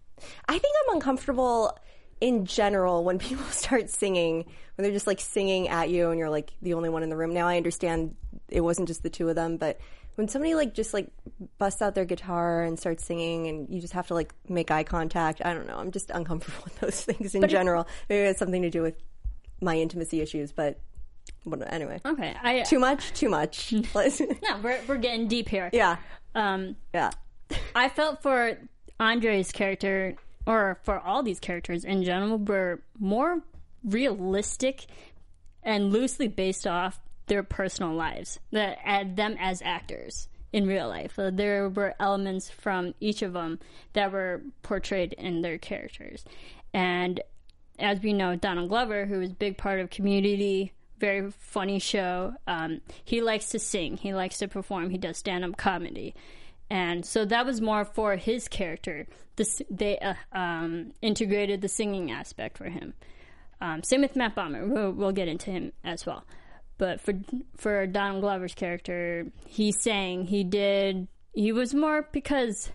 I think I'm uncomfortable in general when people start singing, when they're just like singing at you and you're like the only one in the room. Now I understand it wasn't just the two of them, but when somebody like just like busts out their guitar and starts singing and you just have to like make eye contact, I don't know. I'm just uncomfortable with those things in But it- general. Maybe it has something to do with my intimacy issues, but but anyway. Okay. I, Too much? Too much. Let's- no, we're, we're getting deep here. yeah. Um, Yeah. I felt for Andre's character, or for all these characters in general, were more realistic and loosely based off their personal lives, that add them as actors in real life. Uh, there were elements from each of them that were portrayed in their characters. And as we know, Donald Glover, who is a big part of Community, very funny show, um, he likes to sing, he likes to perform, he does stand-up comedy. And so that was more for his character. This, they uh, um, integrated the singing aspect for him. Um, same with Matt Bomer. We'll, we'll get into him as well. But for for Donald Glover's character, he sang. He did. He was more because,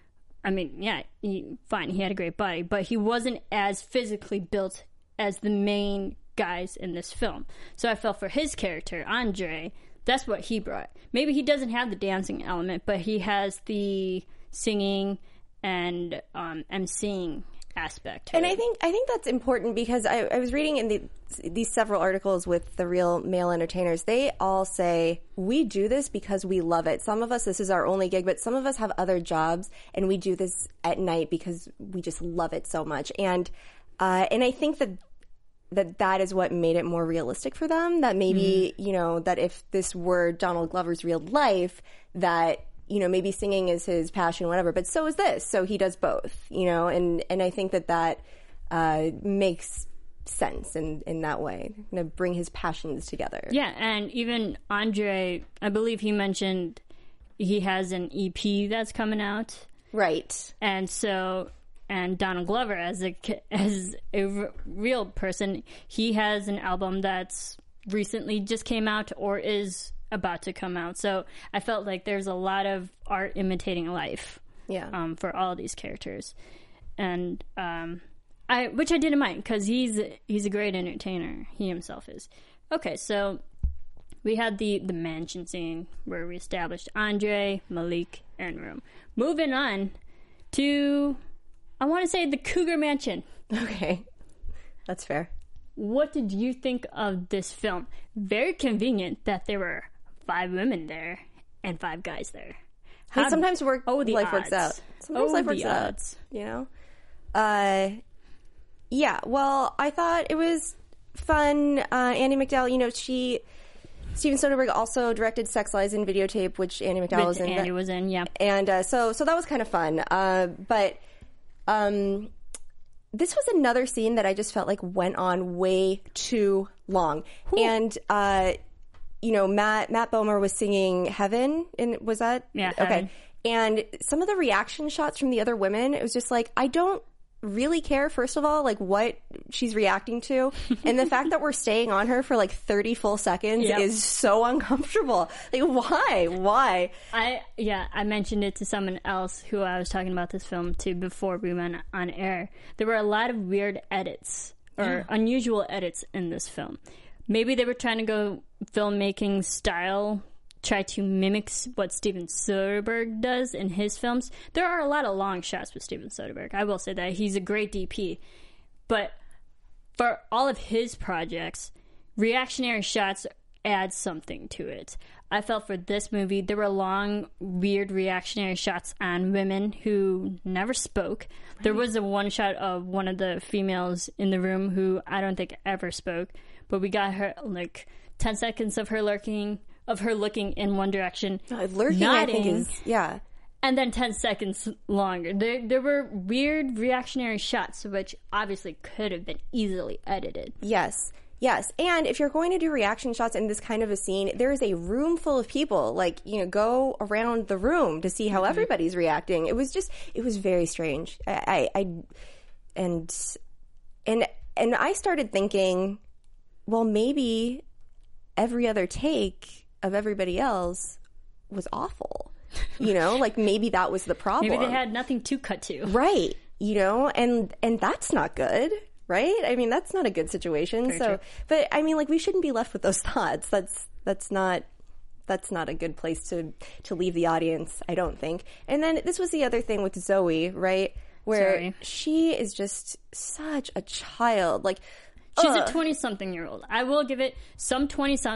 I mean, yeah, he, fine. He had a great body, but he wasn't as physically built as the main guys in this film. So I felt for his character, Andre. That's what he brought. Maybe he doesn't have the dancing element, but he has the singing and um, emceeing aspect. to And it. I think I think that's important because I, I was reading in the, these several articles with the real male entertainers. They all say we do this because we love it. Some of us, this is our only gig, but some of us have other jobs, and we do this at night because we just love it so much. And uh, and I think that that that is what made it more realistic for them. That maybe you know that if this were Donald Glover's real life, that. You know, maybe singing is his passion, whatever, but so is this. So he does both, you know, and, and I think that that uh, makes sense in, in that way, you know, bring his passions together. Yeah, and even Andre, I believe he mentioned he has an E P that's coming out. Right. And so, and Donald Glover, as a, as a r- real person, he has an album that's recently just came out or is about to come out. So I felt like there's a lot of art imitating life. Yeah. Um, for all of these characters, and um, I which I didn't mind because he's he's a great entertainer. He himself is. Okay, so we had the the mansion scene where we established Andre, Malik, and Room. Moving on to, I want to say, the Cougar Mansion. Okay. That's fair. What did you think of this film? Very convenient that there were five women there and five guys there. Hey, How- sometimes work, oh, the life odds. works out. Sometimes Oh, life the works out, odds. you know? Uh, yeah, well, I thought it was fun. Uh, Andy McDowell, you know, she... Steven Soderbergh also directed Sex Lies and Videotape, which Andy McDowell was Which in. Andy was in, yeah. And uh, so so that was kind of fun. Uh, but um, this was another scene that I just felt like went on way too long. And, uh, you know, Matt Matt Bomer was singing Heaven. And was that? Yeah, Okay. Heaven. And some of the reaction shots from the other women, it was just like, I don't really care, first of all, like what she's reacting to. And the fact that we're staying on her for like thirty full seconds Yep. is so uncomfortable. Like, why? Why? I yeah, I mentioned it to someone else who I was talking about this film to before we went on air. There were a lot of weird edits or unusual edits in this film. Maybe they were trying to go filmmaking style try to mimic what Steven Soderbergh does in his films. There are a lot of long shots with Steven Soderbergh. I will say that. He's a great D P. But for all of his projects, reactionary shots add something to it. I felt for this movie, there were long, weird reactionary shots on women who never spoke. Right. There was a one shot of one of the females in the room who I don't think ever spoke, but we got her, like, ten seconds of her lurking, of her looking in one direction. Uh, lurking, nodding, I think, is, yeah. And then ten seconds longer. There, there were weird reactionary shots, which obviously could have been easily edited. Yes. Yes, and if you're going to do reaction shots in this kind of a scene, there is a room full of people. Like, you know, go around the room to see how mm-hmm. everybody's reacting. It was just, it was very strange. I, I, I, and, and, and I started thinking, well, maybe every other take of everybody else was awful. You know, like maybe that was the problem. Maybe they had nothing to cut to. Right. You know, and, and that's not good. Right? I mean, that's not a good situation. Very so, true. But I mean, like, we shouldn't be left with those thoughts. That's that's not that's not a good place to to leave the audience, I don't think. And then this was the other thing with Zoe, right? Where Sorry. she is just such a child. Like, she's ugh. a twenty-something-year-old. I will give it. Some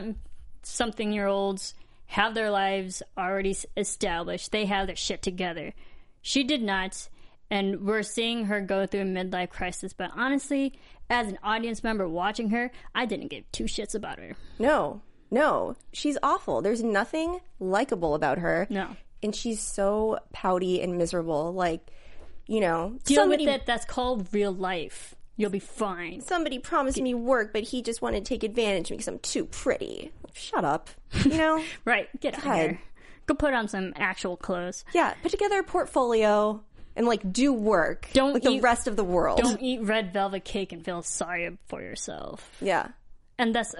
twenty-something-year-olds have their lives already established. They have their shit together. She did not. And we're seeing her go through a midlife crisis. But honestly, as an audience member watching her, I didn't give two shits about her. No, no. She's awful. There's nothing likable about her. No. And she's so pouty and miserable. Like, you know. Deal somebody, with it. That's called real life. You'll be fine. Somebody promised me work, but he just wanted to take advantage of me because I'm too pretty. Shut up. You know? Right. Get out of here. Go put on some actual clothes. Yeah. Put together a portfolio. And, like, do work don't like eat, the rest of the world. Don't eat red velvet cake and feel sorry for yourself. Yeah. And that's...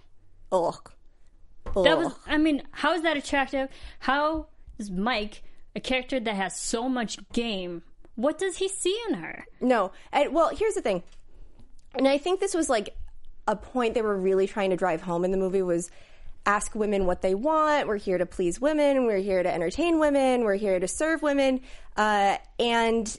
Ugh. Ugh. That was... I mean, how is that attractive? How is Mike, a character that has so much game, what does he see in her? No. And, well, here's the thing. And I think this was, like, a point they were really trying to drive home in the movie was... Ask women what they want. We're here to please women. We're here to entertain women. We're here to serve women. Uh, and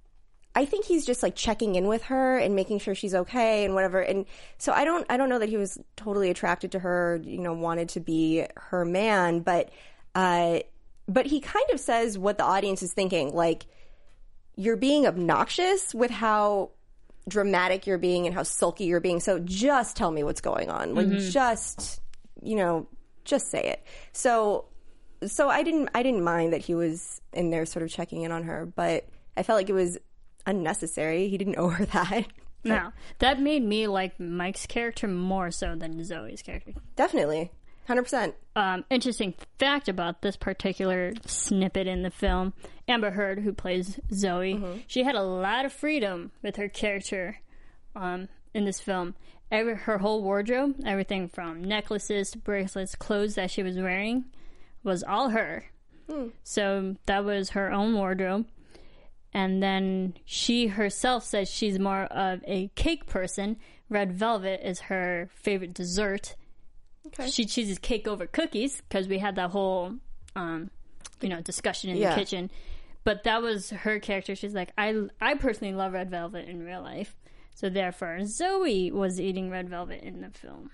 I think he's just like checking in with her and making sure she's okay and whatever. And so I don't, I don't know that he was totally attracted to her, you know, wanted to be her man, but, uh, but he kind of says what the audience is thinking. Like, you're being obnoxious with how dramatic you're being and how sulky you're being. So just tell me what's going on. Like, mm-hmm. just... you know, just say it. So, so I didn't, I didn't mind that he was in there sort of checking in on her, but I felt like it was unnecessary. He didn't owe her that. No, that made me like Mike's character more so than Zoe's character. Definitely. one hundred percent. Um, interesting fact about this particular snippet in the film, Amber Heard, who plays Zoe, mm-hmm. she had a lot of freedom with her character um, in this film. Every, her whole wardrobe, everything from necklaces to bracelets, clothes that she was wearing, was all her. Hmm. So that was her own wardrobe. And then she herself says she's more of a cake person. Red velvet is her favorite dessert. Okay. She chooses cake over cookies because we had that whole, um, you know, discussion in yeah. the kitchen. But that was her character. She's like, I, I personally love red velvet in real life. So therefore, Zoe was eating red velvet in the film.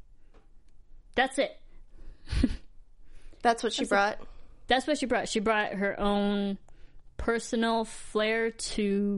That's it. That's what she That's brought? It. That's what she brought. She brought her own personal flair to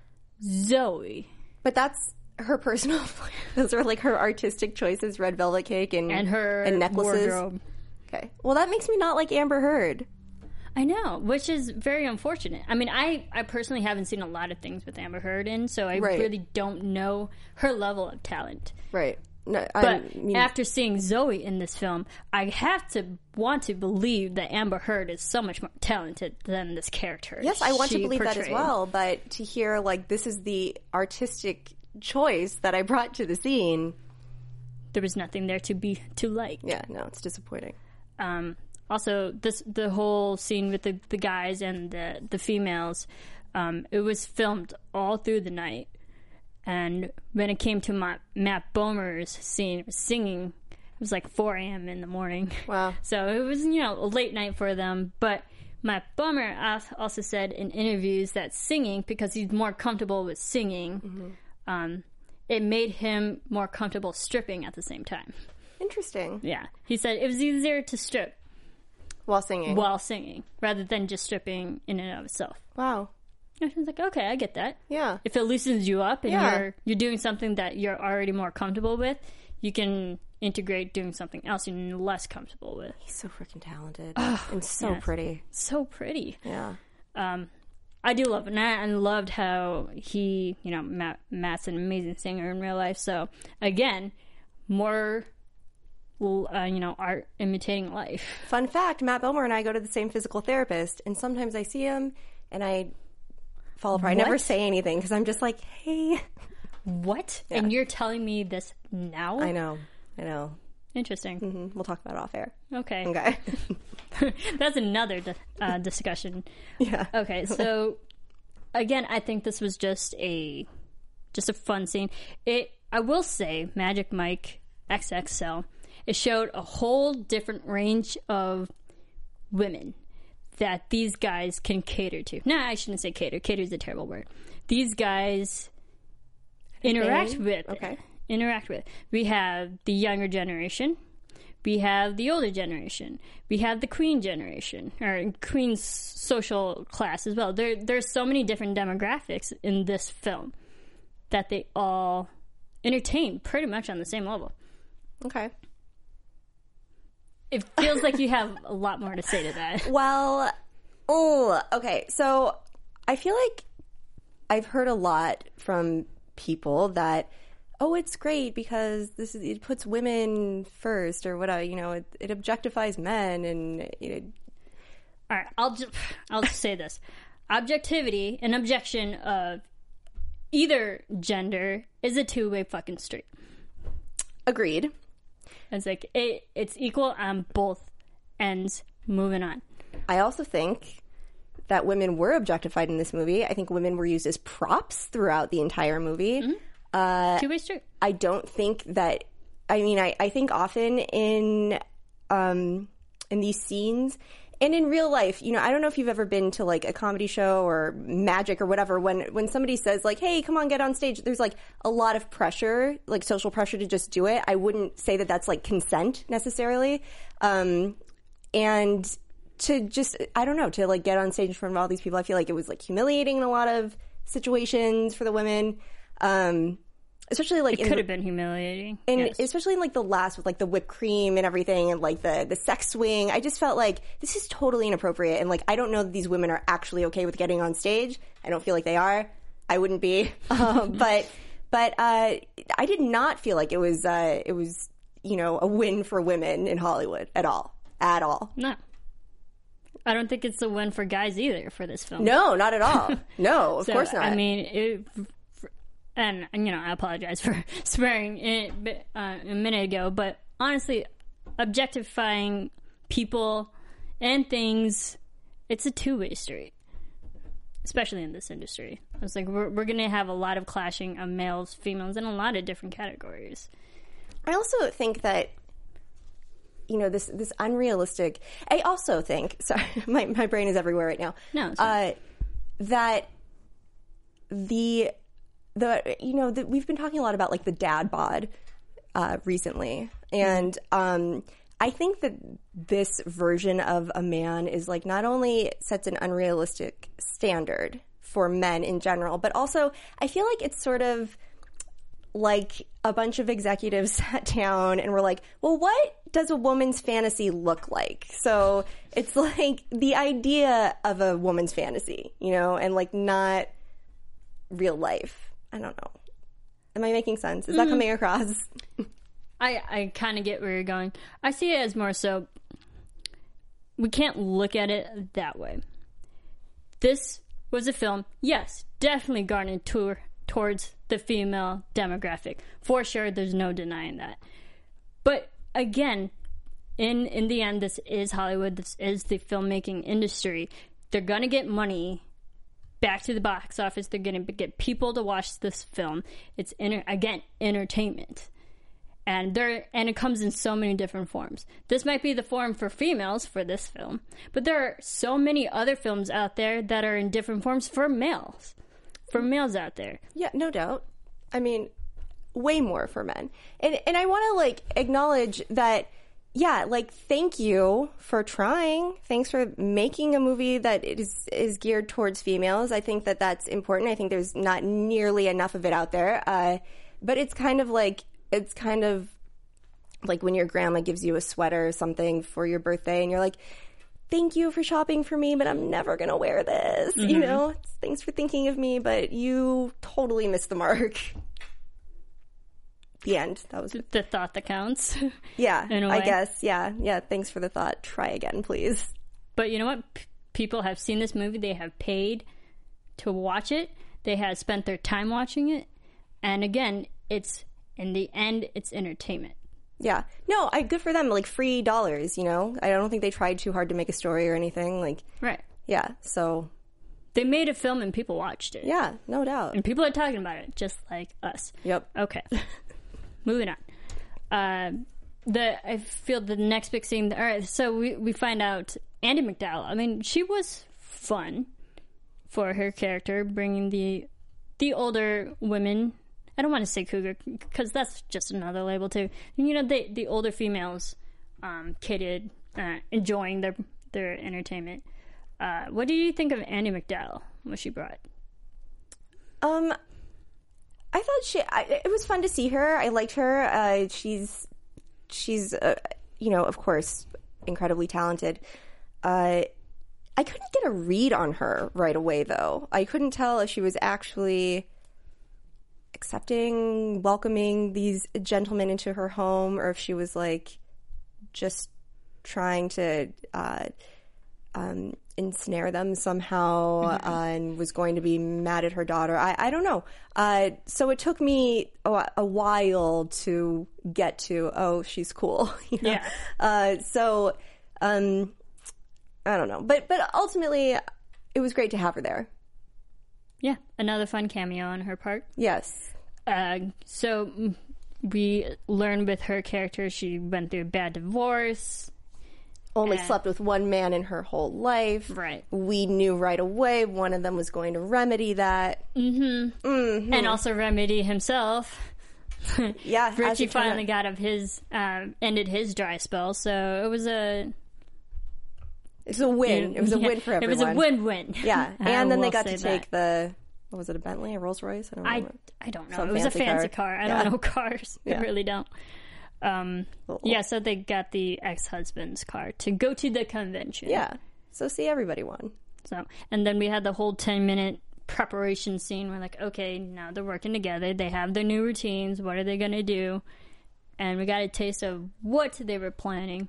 Zoe. But that's her personal flair. Those are like her artistic choices, red velvet cake and, and her and necklaces. Wardrobe. Okay. Well, that makes me not like Amber Heard. I know, which is very unfortunate. I mean, I, I personally haven't seen a lot of things with Amber Heard in, so I right. really don't know her level of talent. Right. No, but I mean, after seeing Zoe in this film, I have to want to believe that Amber Heard is so much more talented than this character. Yes, I want she to believe portrayed. that as well, but to hear, like, this is the artistic choice that I brought to the scene. There was nothing there to be to like. Yeah, no, it's disappointing. Um... Also, this the whole scene with the, the guys and the, the females, um, it was filmed all through the night. And when it came to my, Matt Bomer's scene, singing, was like four a.m. in the morning. Wow. So it was, you know, a late night for them. But Matt Bomer also said in interviews that singing, because he's more comfortable with singing, mm-hmm. um, it made him more comfortable stripping at the same time. Interesting. Yeah. He said it was easier to strip while singing. While singing, rather than just stripping in and of itself. Wow. And I was like, okay, I get that. Yeah. If it loosens you up and yeah. you're you're doing something that you're already more comfortable with, you can integrate doing something else you're less comfortable with. He's so freaking talented. Oh, and so yes. pretty. So pretty. Yeah. Um, I do love it. And I loved how he, you know, Matt, Matt's an amazing singer in real life. So, again, more, uh, you know, art imitating life. Fun fact, Matt Bomer and I go to the same physical therapist. And sometimes I see him and I fall apart. What? I never say anything because I'm just like, hey. What? Yeah. And you're telling me this now? I know. I know. Interesting. Mm-hmm. We'll talk about it off air. Okay. Okay. That's another di- uh, discussion. Yeah. Okay. So again, I think this was just a just a fun scene. It. I will say, Magic Mike X X L. It showed a whole different range of women that these guys can cater to. No, I shouldn't say cater. Cater is a terrible word. These guys interact with. Okay. Interact with. We have the younger generation. We have the older generation. We have the queen generation, or queen's social class as well. There, there's so many different demographics in this film that they all entertain pretty much on the same level. Okay. It feels like you have a lot more to say to that. Well, oh, okay. So I feel like I've heard a lot from people that, oh, it's great because this is, it puts women first or whatever, you know, it, it objectifies men and, you know. All right, I'll just, I'll just say this. Objectivity and objection of either gender is a two-way fucking street. Agreed. It's like, it, it's equal on both ends. Moving on. I also think that women were objectified in this movie. I think women were used as props throughout the entire movie. Mm-hmm. Uh, Two-way street. I don't think that, I mean, I, I think often in, um, in these scenes and in real life, you know, I don't know if you've ever been to like a comedy show or magic or whatever, when, when somebody says like, hey, come on, get on stage, there's like a lot of pressure, like social pressure to just do it. I wouldn't say that that's like consent necessarily. Um, and to just, I don't know, to like get on stage in front of all these people, I feel like it was like humiliating in a lot of situations for the women. Um, especially like it could have been humiliating, and yes. especially in like the last with like the whipped cream and everything, and like the the sex swing. I just felt like this is totally inappropriate, and like I don't know that these women are actually okay with getting on stage. I don't feel like they are. I wouldn't be, um, but but uh, I did not feel like it was uh, it was you know a win for women in Hollywood at all, at all. No. I don't think it's a win for guys either for this film. No, not at all. No, of so, course not. I mean, it, and, you know, I apologize for swearing it, uh, a minute ago, but honestly, objectifying people and things, it's a two-way street, especially in this industry. It's like we're, we're going to have a lot of clashing of males, females, in a lot of different categories. I also think that, you know, this this unrealistic... I also think... Sorry, my, my brain is everywhere right now. No, it's uh, that the... the you know, the, we've been talking a lot about, like, the dad bod uh, recently. And um, I think that this version of a man is, like, not only sets an unrealistic standard for men in general, but also I feel like it's sort of like a bunch of executives sat down and were like, well, what does a woman's fantasy look like? So it's like the idea of a woman's fantasy, you know, and like not real life. I don't know. Am I making sense? Is that mm-hmm. coming across? I, I kind of get where you're going. I see it as more so we can't look at it that way. This was a film, yes, definitely garnered to, towards the female demographic. For sure, there's no denying that. But again, in in the end, this is Hollywood. This is the filmmaking industry. They're going to get money back to the box office. They're going to get people to watch this film. It's, inter- again, entertainment. And there, and it comes in so many different forms. This might be the form for females for this film, but there are so many other films out there that are in different forms for males, for males out there. Yeah, no doubt. I mean, way more for men. And and I want to like acknowledge that. Yeah, like thank you for trying. Thanks for making a movie that is is geared towards females. I think that that's important. I think there's not nearly enough of it out there. Uh, but it's kind of like. It's kind of like when your grandma gives you a sweater or something for your birthday and you're like, thank you for shopping for me, but I'm never going to wear this. Mm-hmm. You know, thanks for thinking of me, but you totally missed the mark. The end. That was the thought that counts. Yeah, I guess. Yeah. Yeah. Thanks for the thought. Try again, please. But you know what? P- people have seen this movie. They have paid to watch it. They have spent their time watching it. And again, it's, in the end, it's entertainment. Yeah. No, I good for them. Like, free dollars, you know? I don't think they tried too hard to make a story or anything. Like, right. Yeah, so. They made a film and people watched it. Yeah, no doubt. And people are talking about it, just like us. Yep. Okay. Moving on. Uh, the I feel the next big scene. All right, so we, we find out Andie MacDowell. I mean, she was fun for her character, bringing the the older women. I don't want to say cougar because that's just another label too. You know, the the older females, um, kidded, uh, enjoying their their entertainment. Uh, what do you think of Andie MacDowell? What she brought? Um, I thought she. I, it was fun to see her. I liked her. Uh, she's she's uh, you know, of course, incredibly talented. Uh, I couldn't get a read on her right away though. I couldn't tell if she was actually accepting, welcoming these gentlemen into her home, or if she was like just trying to uh, um, ensnare them somehow, mm-hmm. uh, and was going to be mad at her daughter. I, I don't know. Uh, so it took me a, a while to get to, oh, she's cool. You know? Yeah. Uh, so um, I don't know, but but ultimately, it was great to have her there. Yeah, another fun cameo on her part. Yes. Uh, so we learned with her character she went through a bad divorce. Only and, slept with one man in her whole life. Right. We knew right away one of them was going to remedy that. Mm-hmm. Mm-hmm. And also remedy himself. Yeah. Richie finally got of his, uh, ended his dry spell, so it was a... It was a win. It was a yeah, win for everyone. It was a win-win. Yeah. And then they got to take that. the... What was it, a Bentley, a Rolls Royce? I don't I, I don't know. Some it was a fancy car. car. I yeah. don't know cars. Yeah. I really don't. Um, cool. Yeah, so they got the ex-husband's car to go to the convention. Yeah. So see, everybody won. So, and then we had the whole ten-minute preparation scene. We're like, okay, now they're working together. They have their new routines. What are they going to do? And we got a taste of what they were planning.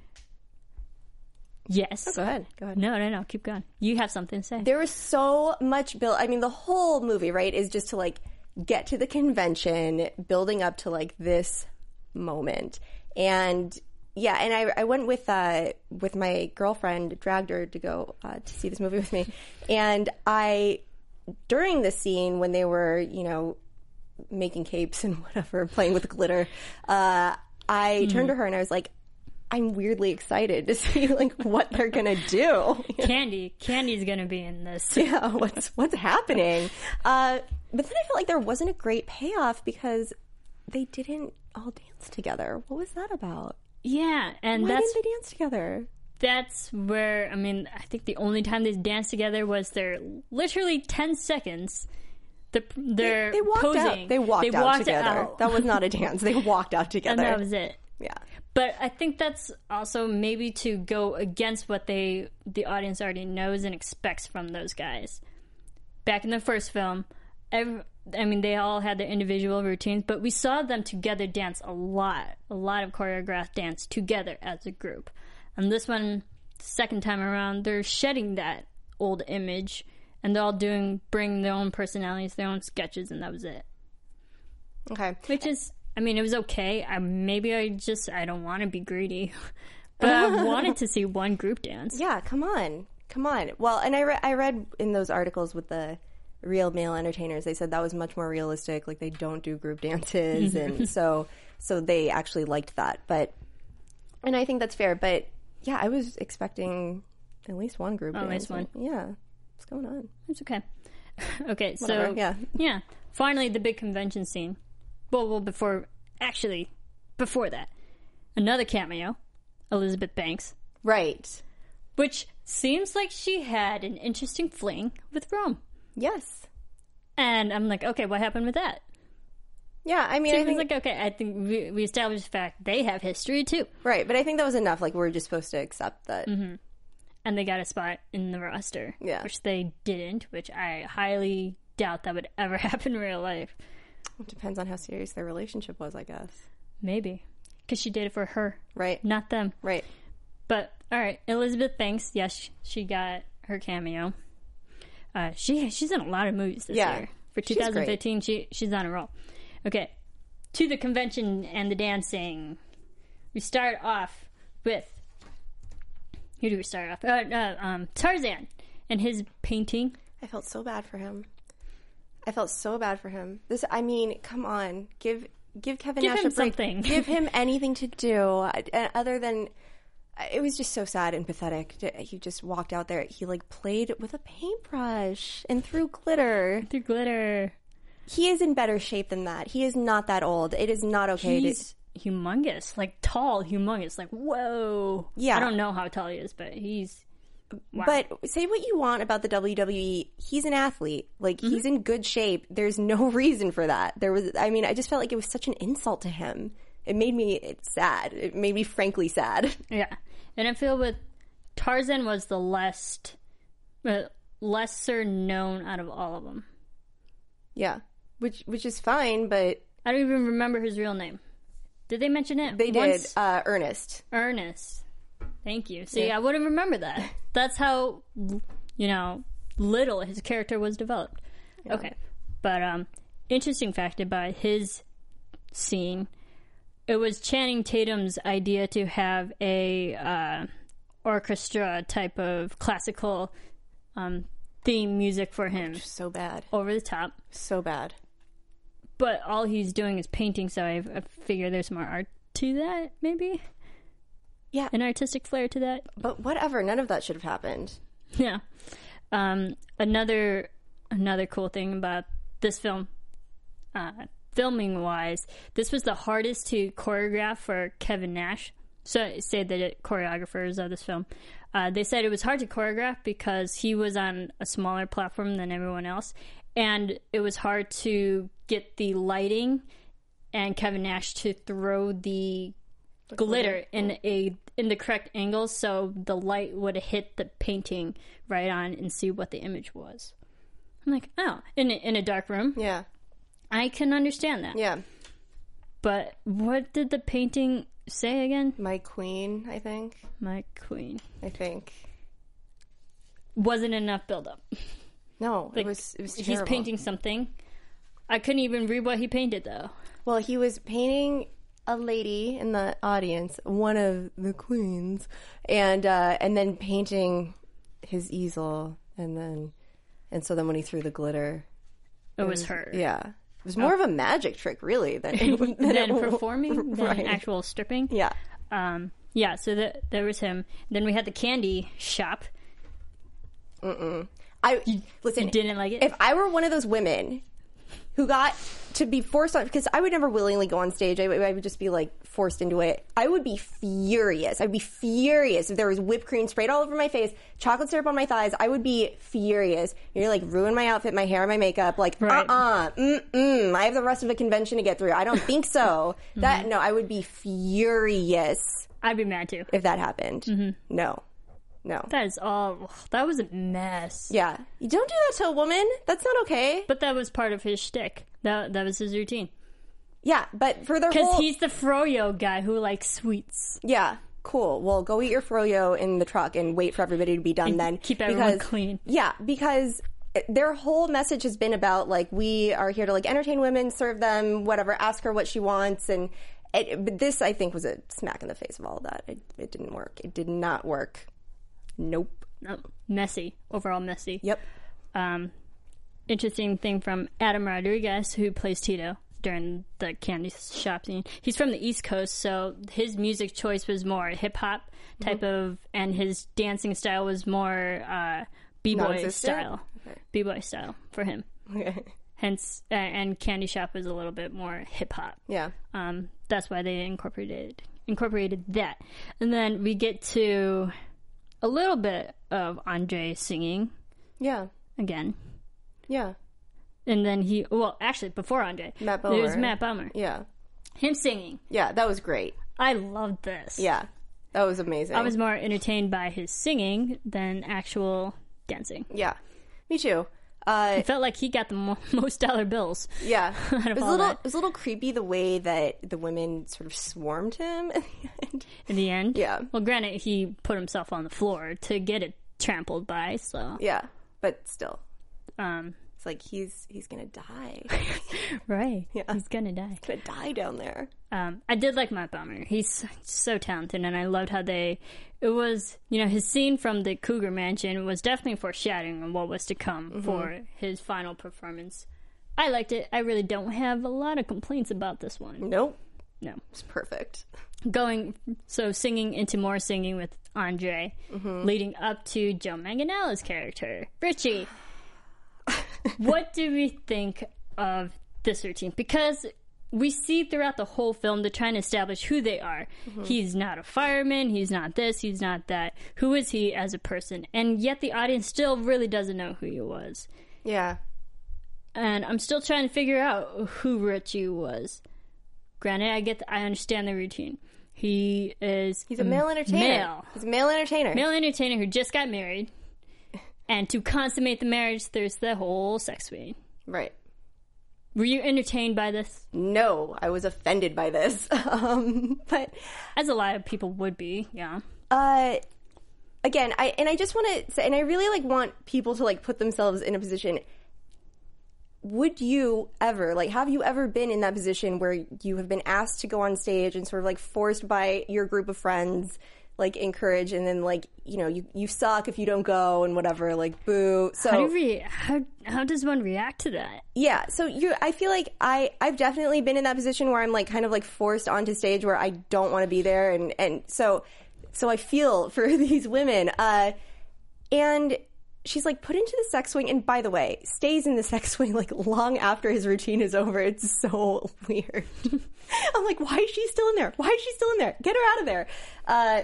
Yes. Oh, go ahead. Go ahead. No, no, no. Keep going. You have something to say. There was so much build. I mean, the whole movie, right, is just to like get to the convention, building up to like this moment. And yeah, and I, I went with uh, with my girlfriend, dragged her to go uh, to see this movie with me. And I, during the scene when they were, you know, making capes and whatever, playing with glitter, uh, I mm-hmm. turned to her and I was like, I'm weirdly excited to see like what they're gonna do. Candy, Candy's gonna be in this. Yeah, what's what's happening? Uh, but then I felt like there wasn't a great payoff because they didn't all dance together. What was that about? Yeah, and why that's didn't they dance together? That's where I mean, I think the only time they danced together was their literally ten seconds. The, they're they, they walked posing. out. They walked they out walked together. Out. That was not a dance. They walked out together, and that was it. Yeah. But I think that's also maybe to go against what they the audience already knows and expects from those guys. Back in the first film, every, I mean, they all had their individual routines, but we saw them together dance a lot, a lot of choreographed dance together as a group. And this one, second time around, they're shedding that old image, and they're all doing, bring their own personalities, their own sketches, and that was it. Okay. Which is... I mean, it was okay. I, maybe I just, I don't want to be greedy. But I wanted to see one group dance. Yeah, come on. Come on. Well, and I, re- I read in those articles with the real male entertainers, they said that was much more realistic. Like, they don't do group dances. And so so they actually liked that. But and I think that's fair. But yeah, I was expecting at least one group. At least dance. one. Yeah, what's going on? It's okay. Okay, Whatever, so yeah. yeah. Finally, the big convention scene. Well, well, before actually, before that, another cameo, Elizabeth Banks, Right. which seems like she had an interesting fling with Rome. Yes. And I'm like, okay, what happened with that? Yeah, I mean, She I was think like, okay, I think we, we established the fact they have history too, right, but I think that was enough. Like we're just supposed to accept that. Mm-hmm. and they got a spot in the roster, Yeah. which they didn't, which I highly doubt that would ever happen in real life. It depends on how serious their relationship was, I guess. Maybe. Because she did it for her, Right. not them. Right. But, alright, Elizabeth Banks, yes, she got her cameo. Uh, she She's in a lot of movies this Yeah. year. For She's great. twenty fifteen, she she's on a roll. Okay, to the convention and the dancing. We start off with... Who do we start off? Uh, uh, um, Tarzan and his painting. I felt so bad for him. I felt so bad for him. This, I mean, come on, give give Kevin Give Nash him a break. something. Give him anything to do uh, other than. It was just so sad and pathetic. He just walked out there. He like played with a paintbrush and threw glitter. The glitter. He is in better shape than that. He is not that old. It is not okay. He's humongous. Like, tall, humongous. Like, whoa. Yeah. I don't know how tall he is, but he's... to, wow. but say what you want about the W W E. He's an athlete. Like he's in good shape. There's no reason for that. There was. I mean, I just felt like it was such an insult to him. It made me sad. It made me frankly sad. Yeah. And I feel with Tarzan was the less, uh, lesser known out of all of them. Yeah, which which is fine, but I don't even remember his real name. Did they mention it? they once? did. Uh, Ernest. Ernest. Thank you. See, Yeah. I wouldn't remember that. That's how, you know, little his character was developed. Okay. But, um, interesting fact about his scene, it was Channing Tatum's idea to have a uh, orchestra type of classical um, theme music for him. So bad. Over the top. So bad. But all he's doing is painting, so I, I figure there's more art to that, maybe? Yeah. An artistic flair to that? But whatever. None of that should have happened. Yeah. Um, another another cool thing about this film, uh, filming wise, this was the hardest to choreograph for Kevin Nash. So say that it, choreographers of this film, uh, they said it was hard to choreograph because he was on a smaller platform than everyone else, and it was hard to get the lighting and Kevin Nash to throw the glitter in a in the correct angles so the light would hit the painting right on and see what the image was. I'm like, oh, in a, in a dark room, Yeah. I can understand that. Yeah. But what did the painting say again? My queen, I think. My queen. I think. Wasn't enough buildup. No, Like, it was. It was he's terrible. painting something. I couldn't even read what he painted though. Well, he was painting a lady in the audience, one of the queens, and uh, and then painting his easel, and then and so then when he threw the glitter, It, was, her. Yeah, it was more of a magic trick, really, than than, Than it- performing, than Right. actual stripping. Yeah, Um, yeah, so the, there was him. Then we had the candy shop. I listen. You didn't like it? If I were one of those women who got to be forced on, because I would never willingly go on stage. I, would- I would just be like forced into it. I would be furious. I'd be furious if there was whipped cream sprayed all over my face, chocolate syrup on my thighs. I would be furious. You're like ruin my outfit, my hair, my makeup. Like Right. uh uh-uh, uh, mm mm. I have the rest of a convention to get through. I don't think so. Mm-hmm. That no, I would be furious I'd be mad too. if that happened. Mm-hmm. No, no. That is all. That was a mess. Yeah, you don't do that to a woman. That's not okay. But that was part of his shtick. That that was his routine. Yeah, but for their Because whole he's the froyo guy who likes sweets. yeah, cool. Well, go eat your froyo in the truck and wait for everybody to be done. And then keep everyone clean. Yeah, because their whole message has been about like we are here to like entertain women, serve them, whatever, ask her what she wants, and it, but this I think was a smack in the face of all of that. It, it didn't work. It did not work. Nope. No, messy. Overall messy. Yep. Um, interesting thing from Adam Rodriguez, who plays Tito. during the candy shop scene. He's from the East Coast, so his music choice was more hip hop type mm-hmm. of, and his dancing style was more uh, b-boy style, okay. b-boy style for him. Okay. Hence, uh, and Candy Shop was a little bit more hip hop. Yeah. Um, that's why they incorporated incorporated that, and then we get to a little bit of Andre singing. Yeah. Again. Yeah. And then he, well, actually, before Andre, Matt Bomer. there was Matt Bomer. Yeah. Him singing. Yeah, that was great. I loved this. Yeah, that was amazing. I was more entertained by his singing than actual dancing. Yeah, me too. Uh, it felt like he got the mo- most dollar bills. Yeah, out of it was all a little. that. It was a little creepy the way that the women sort of swarmed him at the end. In the end, yeah. Well, granted, he put himself on the floor to get it trampled by. So yeah, but still, um, it's like he's he's gonna die. Right? Yeah, he's gonna die. He's gonna die down there. Um, I did like Matt Bomer. He's so talented, and I loved how they. It was, you know, his scene from the Cougar Mansion was definitely foreshadowing on what was to come mm-hmm. for his final performance. I liked it. I really don't have a lot of complaints about this one. Nope. No. It's perfect. Going, so singing into more singing with Andre, mm-hmm. leading up to Joe Manganiello's character, Richie. What do we think of this routine? Because we see throughout the whole film they're trying to establish who they are. Mm-hmm. He's not a fireman, he's not this, he's not that. Who is he as a person? And yet the audience still really doesn't know who he was. Yeah. And I'm still trying to figure out who Richie was. Granted, I get the, I understand the routine. He is He's a male entertainer. Male. He's a male entertainer. Male entertainer who just got married. And to consummate the marriage, there's the whole sex scene. Right. Were you entertained by this? No, I was offended by this. um, but as a lot of people would be, yeah. Uh, again, I and I just want to say, and I really like want people to like put themselves in a position. Would you ever, like, have you ever been in that position where you have been asked to go on stage and sort of like forced by your group of friends, like encourage, and then like, you know, you, you suck if you don't go and whatever, like boo. So how do you re- how how does one react to that? Yeah, so you, I feel like I I've definitely been in that position where I'm like kind of like forced onto stage where I don't want to be there, and and so so I feel for these women. Uh, and she's like put into the sex swing, and by the way, stays in the sex swing like long after his routine is over. It's so weird. I'm like, why is she still in there? Why is she still in there? Get her out of there. Uh,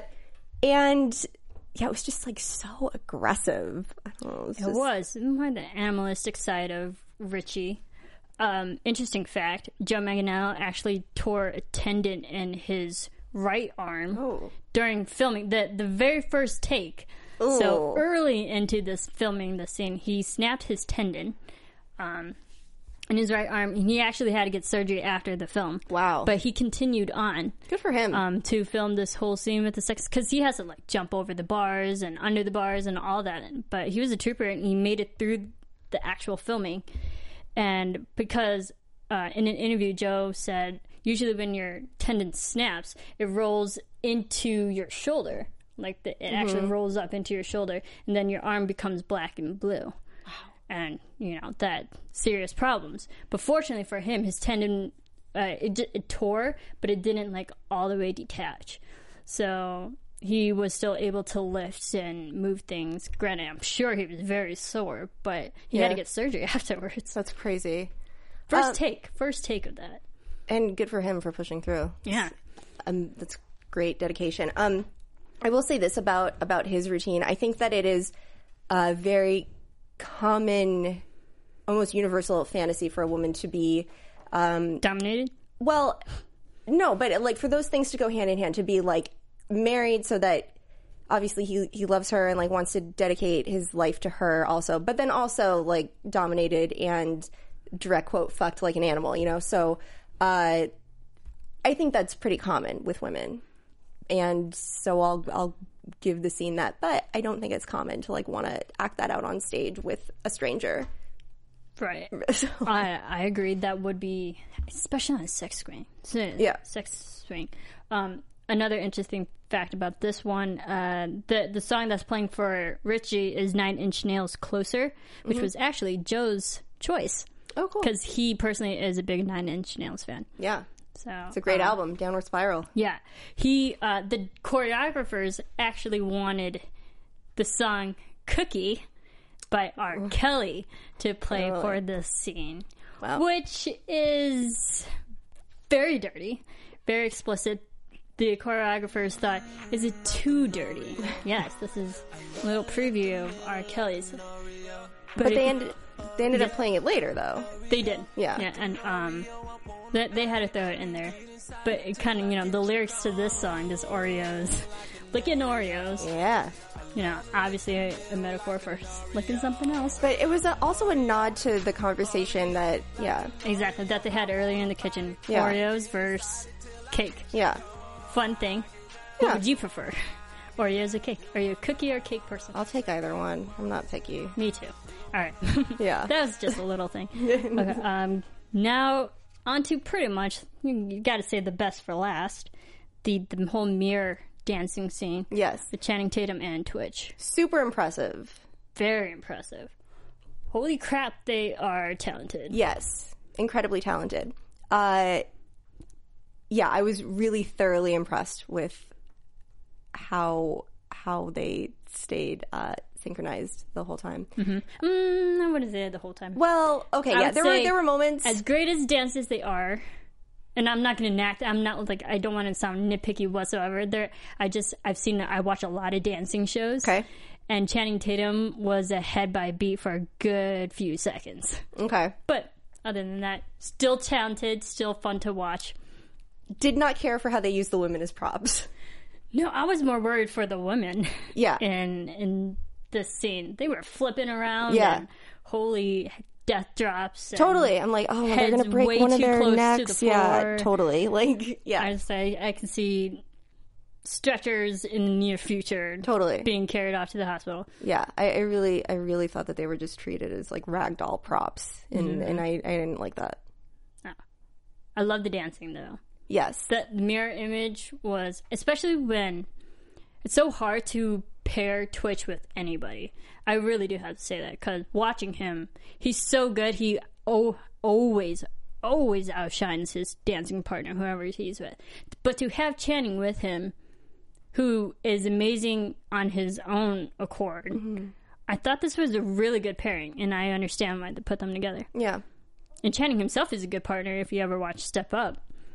and yeah, it was just like so aggressive. I don't know, it was. It just... was more the animalistic side of Richie. Um, interesting fact: Joe Manganiello actually tore a tendon in his right arm oh. during filming. the The very first take. Ooh. So early into this filming the scene, he snapped his tendon um, in his right arm, and he actually had to get surgery after the film. Wow! But he continued on. Good for him. Um, to film this whole scene with the sex, because he has to like jump over the bars and under the bars and all that. But he was a trooper, and he made it through the actual filming. And because uh, in an interview, Joe said, usually when your tendon snaps, it rolls into your shoulder. Like, the, it mm-hmm. actually rolls up into your shoulder, and then your arm becomes black and blue. Wow. And, you know, that serious problems. But fortunately for him, his tendon, uh, it, it tore, but it didn't, like, all the way detach. So he was still able to lift and move things. Granted, I'm sure he was very sore, but he yeah. had to get surgery afterwards. That's crazy. First um, take. First take of that. And good for him for pushing through. Yeah. Um, that's great dedication. Um... I will say this about, about his routine. I think that it is a very common, almost universal fantasy for a woman to be... Um, dominated? Well, no, but like for those things to go hand in hand, to be like married so that obviously he, he loves her and like wants to dedicate his life to her also, but then also like dominated and direct quote fucked like an animal, you know? So uh, I think that's pretty common with women. And so I'll I'll give the scene that, but I don't think it's common to like want to act that out on stage with a stranger. Right. So. I I agreed that would be, especially on a sex screen. So, yeah. Sex swing. Um, another interesting fact about this one, uh, the the song that's playing for Richie is Nine Inch Nails' "Closer," which mm-hmm. was actually Joe's choice. Oh, cool. Because he personally is a big Nine Inch Nails fan. Yeah. So It's a great um, album, Downward Spiral. Yeah. He, uh, the choreographers actually wanted the song Cookie by R. Kelly to play Really? for this scene. Wow. Which is very dirty, very explicit. The choreographers thought, is it too dirty? Yes, this is a little preview of R. Kelly's. But, if they you- ended they ended up Yeah. playing it later, though. They did. Yeah. Yeah, and um, they, they had to throw it in there. But it kind of, you know, the lyrics to this song, this Oreos, licking Oreos, Yeah. you know, obviously a, a metaphor for licking something else. But it was a, also a nod to the conversation that, yeah, Exactly, that they had earlier in the kitchen. Yeah. Oreos versus cake. yeah. Fun thing. What Yeah. would you prefer? Oreos or cake? Are you a cookie or a cake person? I'll take either one. I'm not picky. Me too. All right. Yeah. That was just a little thing. Okay. Um, now, on to pretty much, you, you got to say the best for last. The, the whole mirror dancing scene. Yes. With Channing Tatum and Twitch. Super impressive. Very impressive. Holy crap, they are talented. Yes. Incredibly talented. Uh, yeah, I was really thoroughly impressed with how how they stayed uh, synchronized the whole time. Mm, I wouldn't say it the whole time. Well, okay, I yeah, would there were say there were moments. As great as dances they are, and I'm not going to knack. I'm not like I don't want to sound nitpicky whatsoever. There, I just I've seen I watch a lot of dancing shows. Okay. And Channing Tatum was ahead by a beat for a good few seconds. Okay. But other than that, still talented, still fun to watch. Did not care for how they used the women as props. No, I was more worried for the women. Yeah. In in this scene, they were flipping around. Yeah. And holy death drops. And Totally. I'm like, oh, they're heads going to break way one of too their close to necks. the Yeah, floor. totally. Like, yeah. I say I can see stretchers in the near future. Totally. being carried off to the hospital. Yeah, I, I really, I really thought that they were just treated as like ragdoll props, and Mm-hmm. and I, I didn't like that. I love the dancing though. Yes, That mirror image was, especially when it's so hard to pair Twitch with anybody. I really do have to say that because watching him, he's so good. He oh, always, always outshines his dancing partner, whoever he's with. But to have Channing with him, who is amazing on his own accord, I thought this was a really good pairing, and I understand why they put them together. yeah, And Channing himself is a good partner if you ever watch Step Up,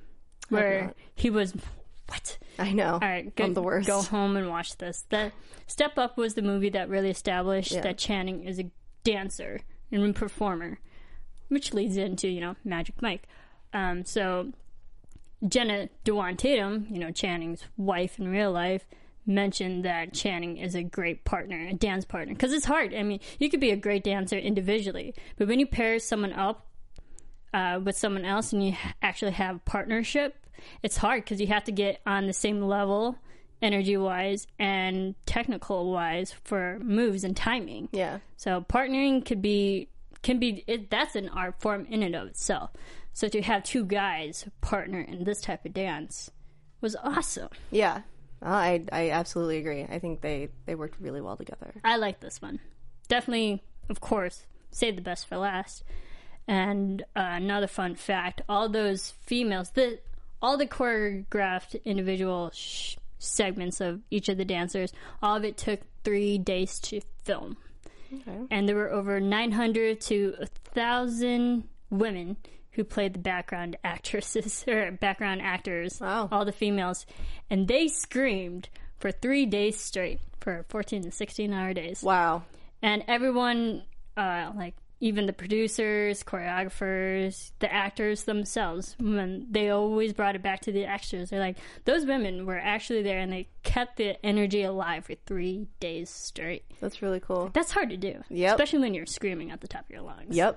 where not. he was, what? I know. All right, go, I'm the worst. go home and watch this. That Step Up was the movie that really established Yeah. that Channing is a dancer and a performer, which leads into, you know, Magic Mike. Um, so Jenna Dewan Tatum, you know, Channing's wife in real life, mentioned that Channing is a great partner, a dance partner. Because it's hard. I mean, you could be a great dancer individually, but when you pair someone up uh, with someone else and you ha- actually have partnership, it's hard because you have to get on the same level energy-wise and technical-wise for moves and timing. yeah, So partnering could be can be it, that's an art form in and of itself. So to have two guys partner in this type of dance was awesome. yeah. Uh, I, I absolutely agree. I think they they worked really well together. I like this one. Definitely, of course, save the best for last. And uh, another fun fact: all those females, the all the choreographed individual sh- segments of each of the dancers, all of it took three days to film. Okay. And there were over nine hundred to one thousand women who played the background actresses or background actors, Wow. all the females, and they screamed for three days straight for fourteen to sixteen hour days. Wow. And everyone, uh, like even the producers, choreographers, the actors themselves, when they always brought it back to the extras. They're like, those women were actually there and they kept the energy alive for three days straight. That's really cool. That's hard to do. Yep. Especially when you're screaming at the top of your lungs. Yep.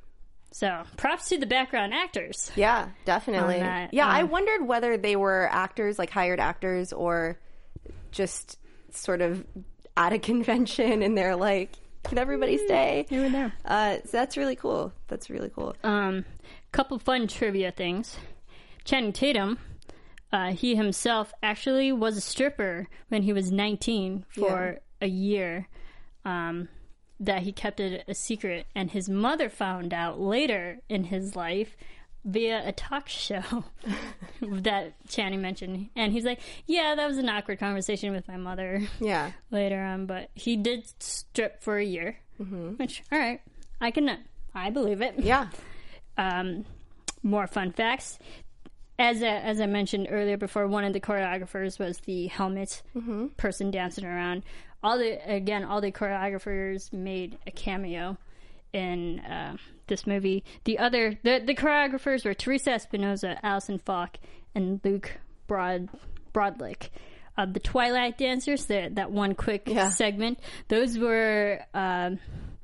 So props to the background actors. Yeah, definitely. On that, yeah, I um, wondered whether they were actors, like hired actors, or just sort of at a convention and they're like, can everybody stay? They were there. Uh, so that's really cool. That's really cool. Um, couple fun trivia things. Channing Tatum, uh, he himself actually was a stripper when he was nineteen for a year. Um, that he kept it a secret, and his mother found out later in his life via a talk show that Channing mentioned. And he's like, yeah, that was an awkward conversation with my mother Yeah. later on, but he did strip for a year, Mm-hmm. which, all right, I can, I believe it. Yeah. Um, more fun facts. As I, as I mentioned earlier before, one of the choreographers was the helmet Mm-hmm. person dancing around. All the again, all the choreographers made a cameo in uh, this movie. The other the, the choreographers were Teresa Espinosa, Allison Falk, and Luke Broad Broadlick. Uh, the Twilight Dancers, the, that one quick Yeah. segment, those were um,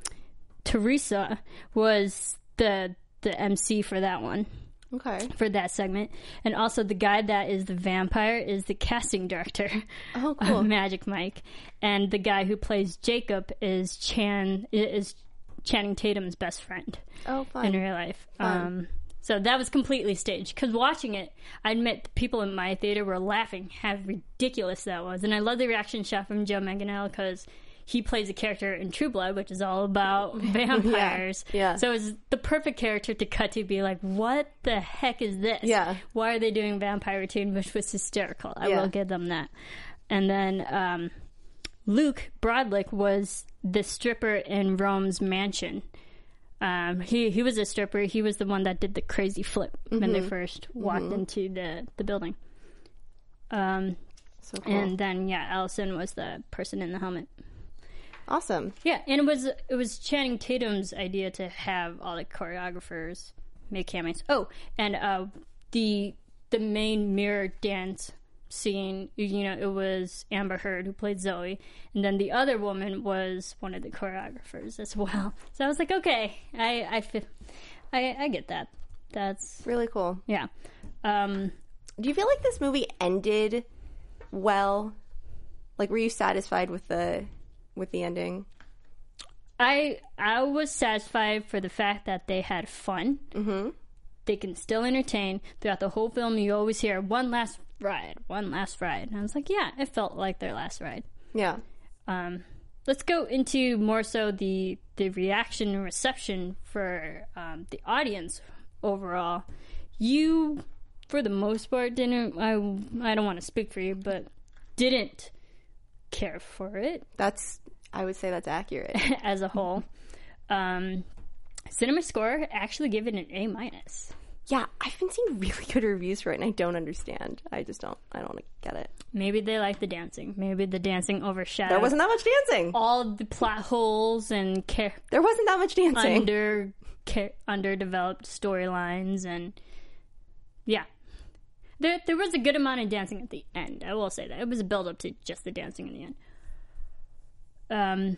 Teresa was the the M C for that one. Okay. For that segment. And also the guy that is the vampire is the casting director Oh, cool. of Magic Mike. And the guy who plays Jacob is Chan is Channing Tatum's best friend Oh, fun. in real life. Fun. Um, so that was completely staged. Because watching it, I admit the people in my theater were laughing how ridiculous that was. And I love the reaction shot from Joe Manganiello because he plays a character in True Blood, which is all about vampires. Yeah, yeah. So it's the perfect character to cut to be like, what the heck is this? Yeah. Why are they doing vampire routine? Which was hysterical. I Yeah. will give them that. And then um, Luke Broadlick was the stripper in Rome's mansion. Um, he he was a stripper. He was the one that did the crazy flip when they first walked into the, the building. Um, So cool. And then, yeah, Allison was the person in the helmet. Awesome. Yeah, and it was it was Channing Tatum's idea to have all the choreographers make cameos. Oh, and uh, the the main mirror dance scene, you know, it was Amber Heard who played Zoe, and then the other woman was one of the choreographers as well. So I was like, okay, I I feel, I, I get that. That's Really cool. yeah. Um, Do you feel like this movie ended well? Like, were you satisfied with the with the ending? I I was satisfied for the fact that they had fun. Mm-hmm. They can still entertain throughout the whole film. You always hear one last ride, one last ride, and I was like, yeah, it felt like their last ride. Yeah. Um, let's go into more so the the reaction and reception for um, the audience overall. You, for the most part, didn't. I I don't want to speak for you, but didn't care for it. That's, I would say that's accurate. As a whole. Um, Cinema Score actually gave it an A minus. Yeah, I've been seeing really good reviews for it, and I don't understand. I just don't, I don't get it. Maybe they like the dancing. Maybe the dancing overshadowed There wasn't that much dancing. all the plot holes and care, There wasn't that much dancing. under care, underdeveloped storylines, and yeah, there there was a good amount of dancing at the end. I will say that it was a build up to just the dancing in the end. Um,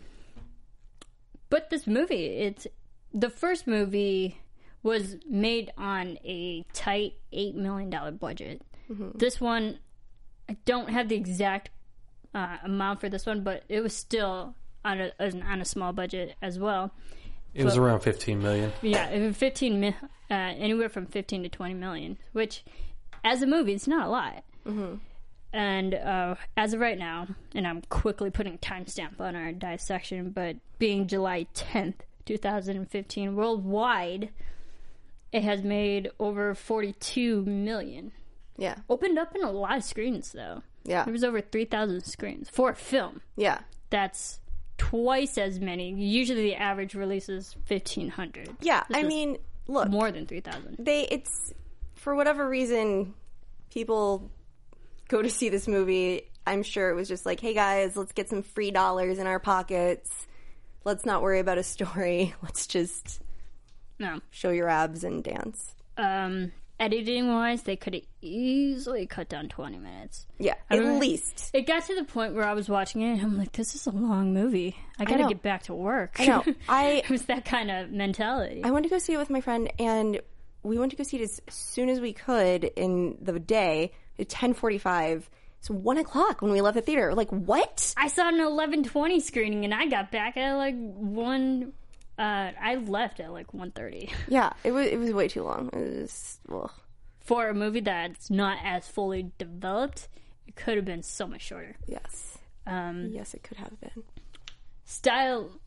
but this movie, it's the first movie was made on a tight eight million dollar budget. Mm-hmm. This one, I don't have the exact uh, amount for this one, but it was still on a on a small budget as well. It was But- around fifteen million. Yeah, it was fifteen, mi- uh, anywhere from fifteen to twenty million, which, as a movie, it's not a lot. Mm-hmm. And uh, as of right now, and I'm quickly putting a timestamp on our dissection, but being July tenth, twenty fifteen, worldwide, it has made over forty-two million. Yeah. Opened up in a lot of screens, though. Yeah. There was over three thousand screens for a film. Yeah. That's twice as many. Usually the average release is fifteen hundred. Yeah. This I was mean, look, more than three thousand. they, it's, for whatever reason, people go to see this movie. I'm sure it was just like, hey guys, let's get some free dollars in our pockets. Let's not worry about a story. Let's just No. show your abs and dance. Um, editing wise, they could have easily cut down twenty minutes. Yeah, I at remember- least. It got to the point where I was watching it and I'm like, this is a long movie. I gotta know. get back to work. I know. I it was that kind of mentality. I went to go see it with my friend, and we went to go see it as soon as we could in the day at ten forty-five. It's one o'clock when we left the theater. Like, what? I saw an eleven twenty screening and I got back at like one. Uh, I left at like one thirty Yeah, it was it was way too long. It was, ugh. for a movie that's not as fully developed. It could have been so much shorter. Yes. Um, Yes, it could have been. style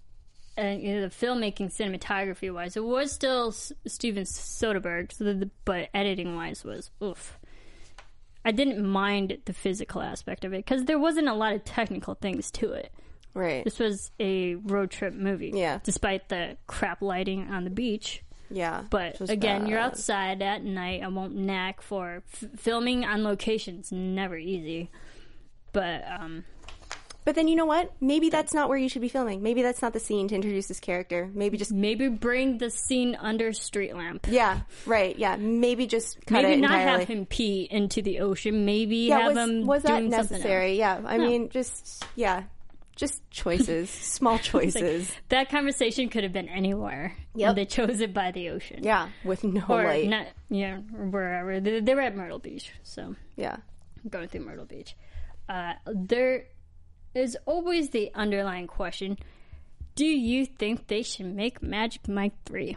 and you know, the filmmaking, cinematography wise, it was still S- Steven Soderbergh, so the, but editing wise was oof. I didn't mind the physical aspect of it because there wasn't a lot of technical things to it. Right. This was a road trip movie. Yeah. Despite the crap lighting on the beach. Yeah. But again, bad. You're outside at night. I won't knack for f- filming on location's never easy. But um But then you know what? Maybe that's not where you should be filming. Maybe that's not the scene to introduce this character. Maybe just maybe bring the scene under street lamp. Yeah, right. Yeah, maybe just cut maybe it not entirely. have him pee into the ocean. Maybe yeah, have was, him was that doing necessary? Yeah, I No. mean, just yeah, just choices, small choices. Like, that conversation could have been anywhere. Yep. And they chose it by the ocean. Yeah, with no or light. not, yeah, or wherever they, they were at Myrtle Beach. So yeah, going through Myrtle Beach. Uh, there is always the underlying question: do you think they should make Magic Mike three?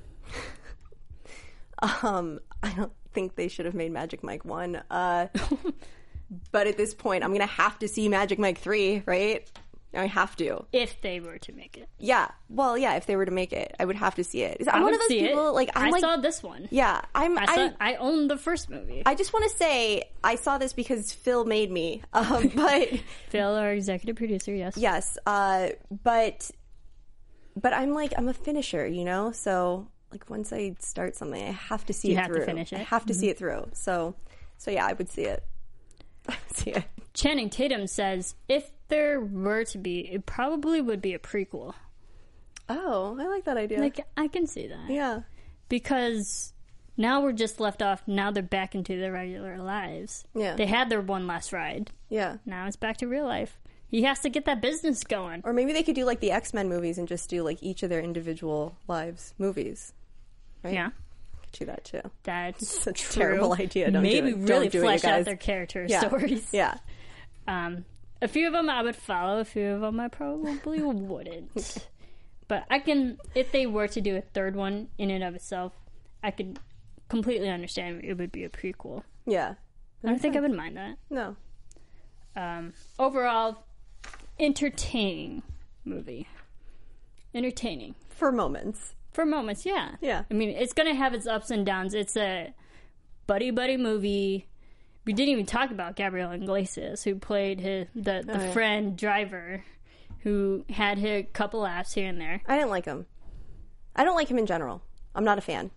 Um, I don't think they should have made Magic Mike one. Uh, but at this point, I'm gonna have to see Magic Mike three, right? I have to. If they were to make it. Yeah. Well, yeah. If they were to make it, I would have to see it. I'm I one would of those see people. it. Like I'm I like, saw this one. Yeah. I'm. I, saw, I'm, I own the first movie. I just want to say I saw this because Phil made me. Um, but Phil, our executive producer, yes. yes. Uh, but but I'm like I'm a finisher, you know. So like once I start something, I have to see You it have to through. finish it. I have to Mm-hmm. see it through. So so yeah, I would see it. see it. Channing Tatum says if there were to be, it probably would be a prequel. Oh, I like that idea. Like, I can see that. yeah. Because now we're just left off. Now they're back into their regular lives. Yeah. They had their one last ride. Yeah. Now it's back to real life. He has to get that business going. Or maybe they could do like the X-Men movies and just do like each of their individual lives movies. Right? Yeah. Could do that too. That's a true. terrible idea. Don't Maybe do it. really Don't do it, flesh you out guys. their character Yeah. stories. Yeah. Um, a few of them I would follow. A few of them I probably wouldn't. But I can, if they were to do a third one in and of itself, I could completely understand it would be a prequel. Yeah. I don't think I would mind that. No. Um, overall, entertaining movie. Entertaining. For moments. For moments, yeah. Yeah. I mean, it's going to have its ups and downs. It's a buddy-buddy movie. We didn't even talk about Gabriel Iglesias, who played his, the, the Oh, yeah. friend driver, who had a couple laughs here and there. I didn't like him. I don't like him in general. I'm not a fan.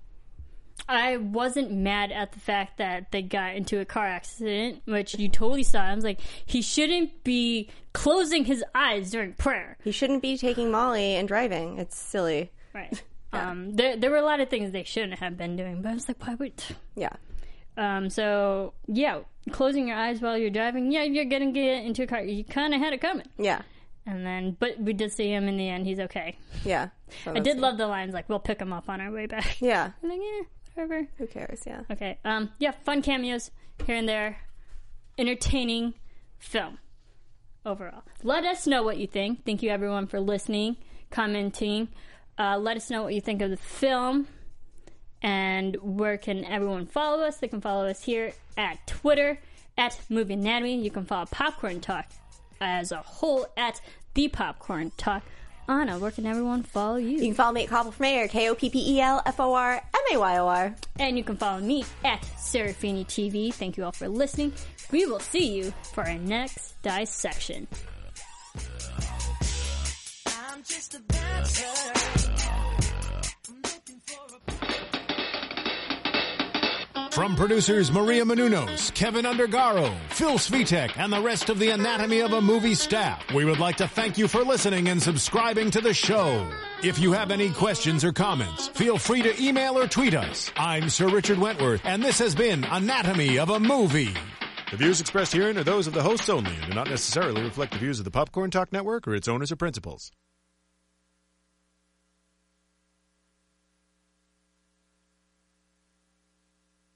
I wasn't mad at the fact that they got into a car accident, which you totally saw. I was like, he shouldn't be closing his eyes during prayer. He shouldn't be taking Molly and driving. It's silly. Right. Um, there, there were a lot of things they shouldn't have been doing, but I was like, why would... Yeah. Um, so, yeah, closing your eyes while you're driving, yeah, you're going to get into a car. You kind of had it coming. Yeah. And then, but we did see him in the end. He's okay. Yeah. So I did love the lines like, we'll pick him up on our way back. Yeah. I'm like, yeah, whatever. Who cares? Yeah. Okay. Um, yeah, fun cameos here and there. Entertaining film overall. Let us know what you think. Thank you, everyone, for listening, commenting. Uh, let us know what you think of the film. And where can everyone follow us? They can follow us here at Twitter, at Movie Anatomy. You can follow Popcorn Talk as a whole at The Popcorn Talk. Anna, where can everyone follow you? You can follow me at Koppel Mayor, K O P P E L F O R M A Y O R. And you can follow me at Serafini T V. Thank you all for listening. We will see you for our next dissection. I'm just a dancer. From producers Maria Menounos, Kevin Undergaro, Phil Svitek, and the rest of the Anatomy of a Movie staff, we would like to thank you for listening and subscribing to the show. If you have any questions or comments, feel free to email or tweet us. I'm Sir Richard Wentworth, and this has been Anatomy of a Movie. The views expressed herein are those of the hosts only and do not necessarily reflect the views of the Popcorn Talk Network or its owners or principals.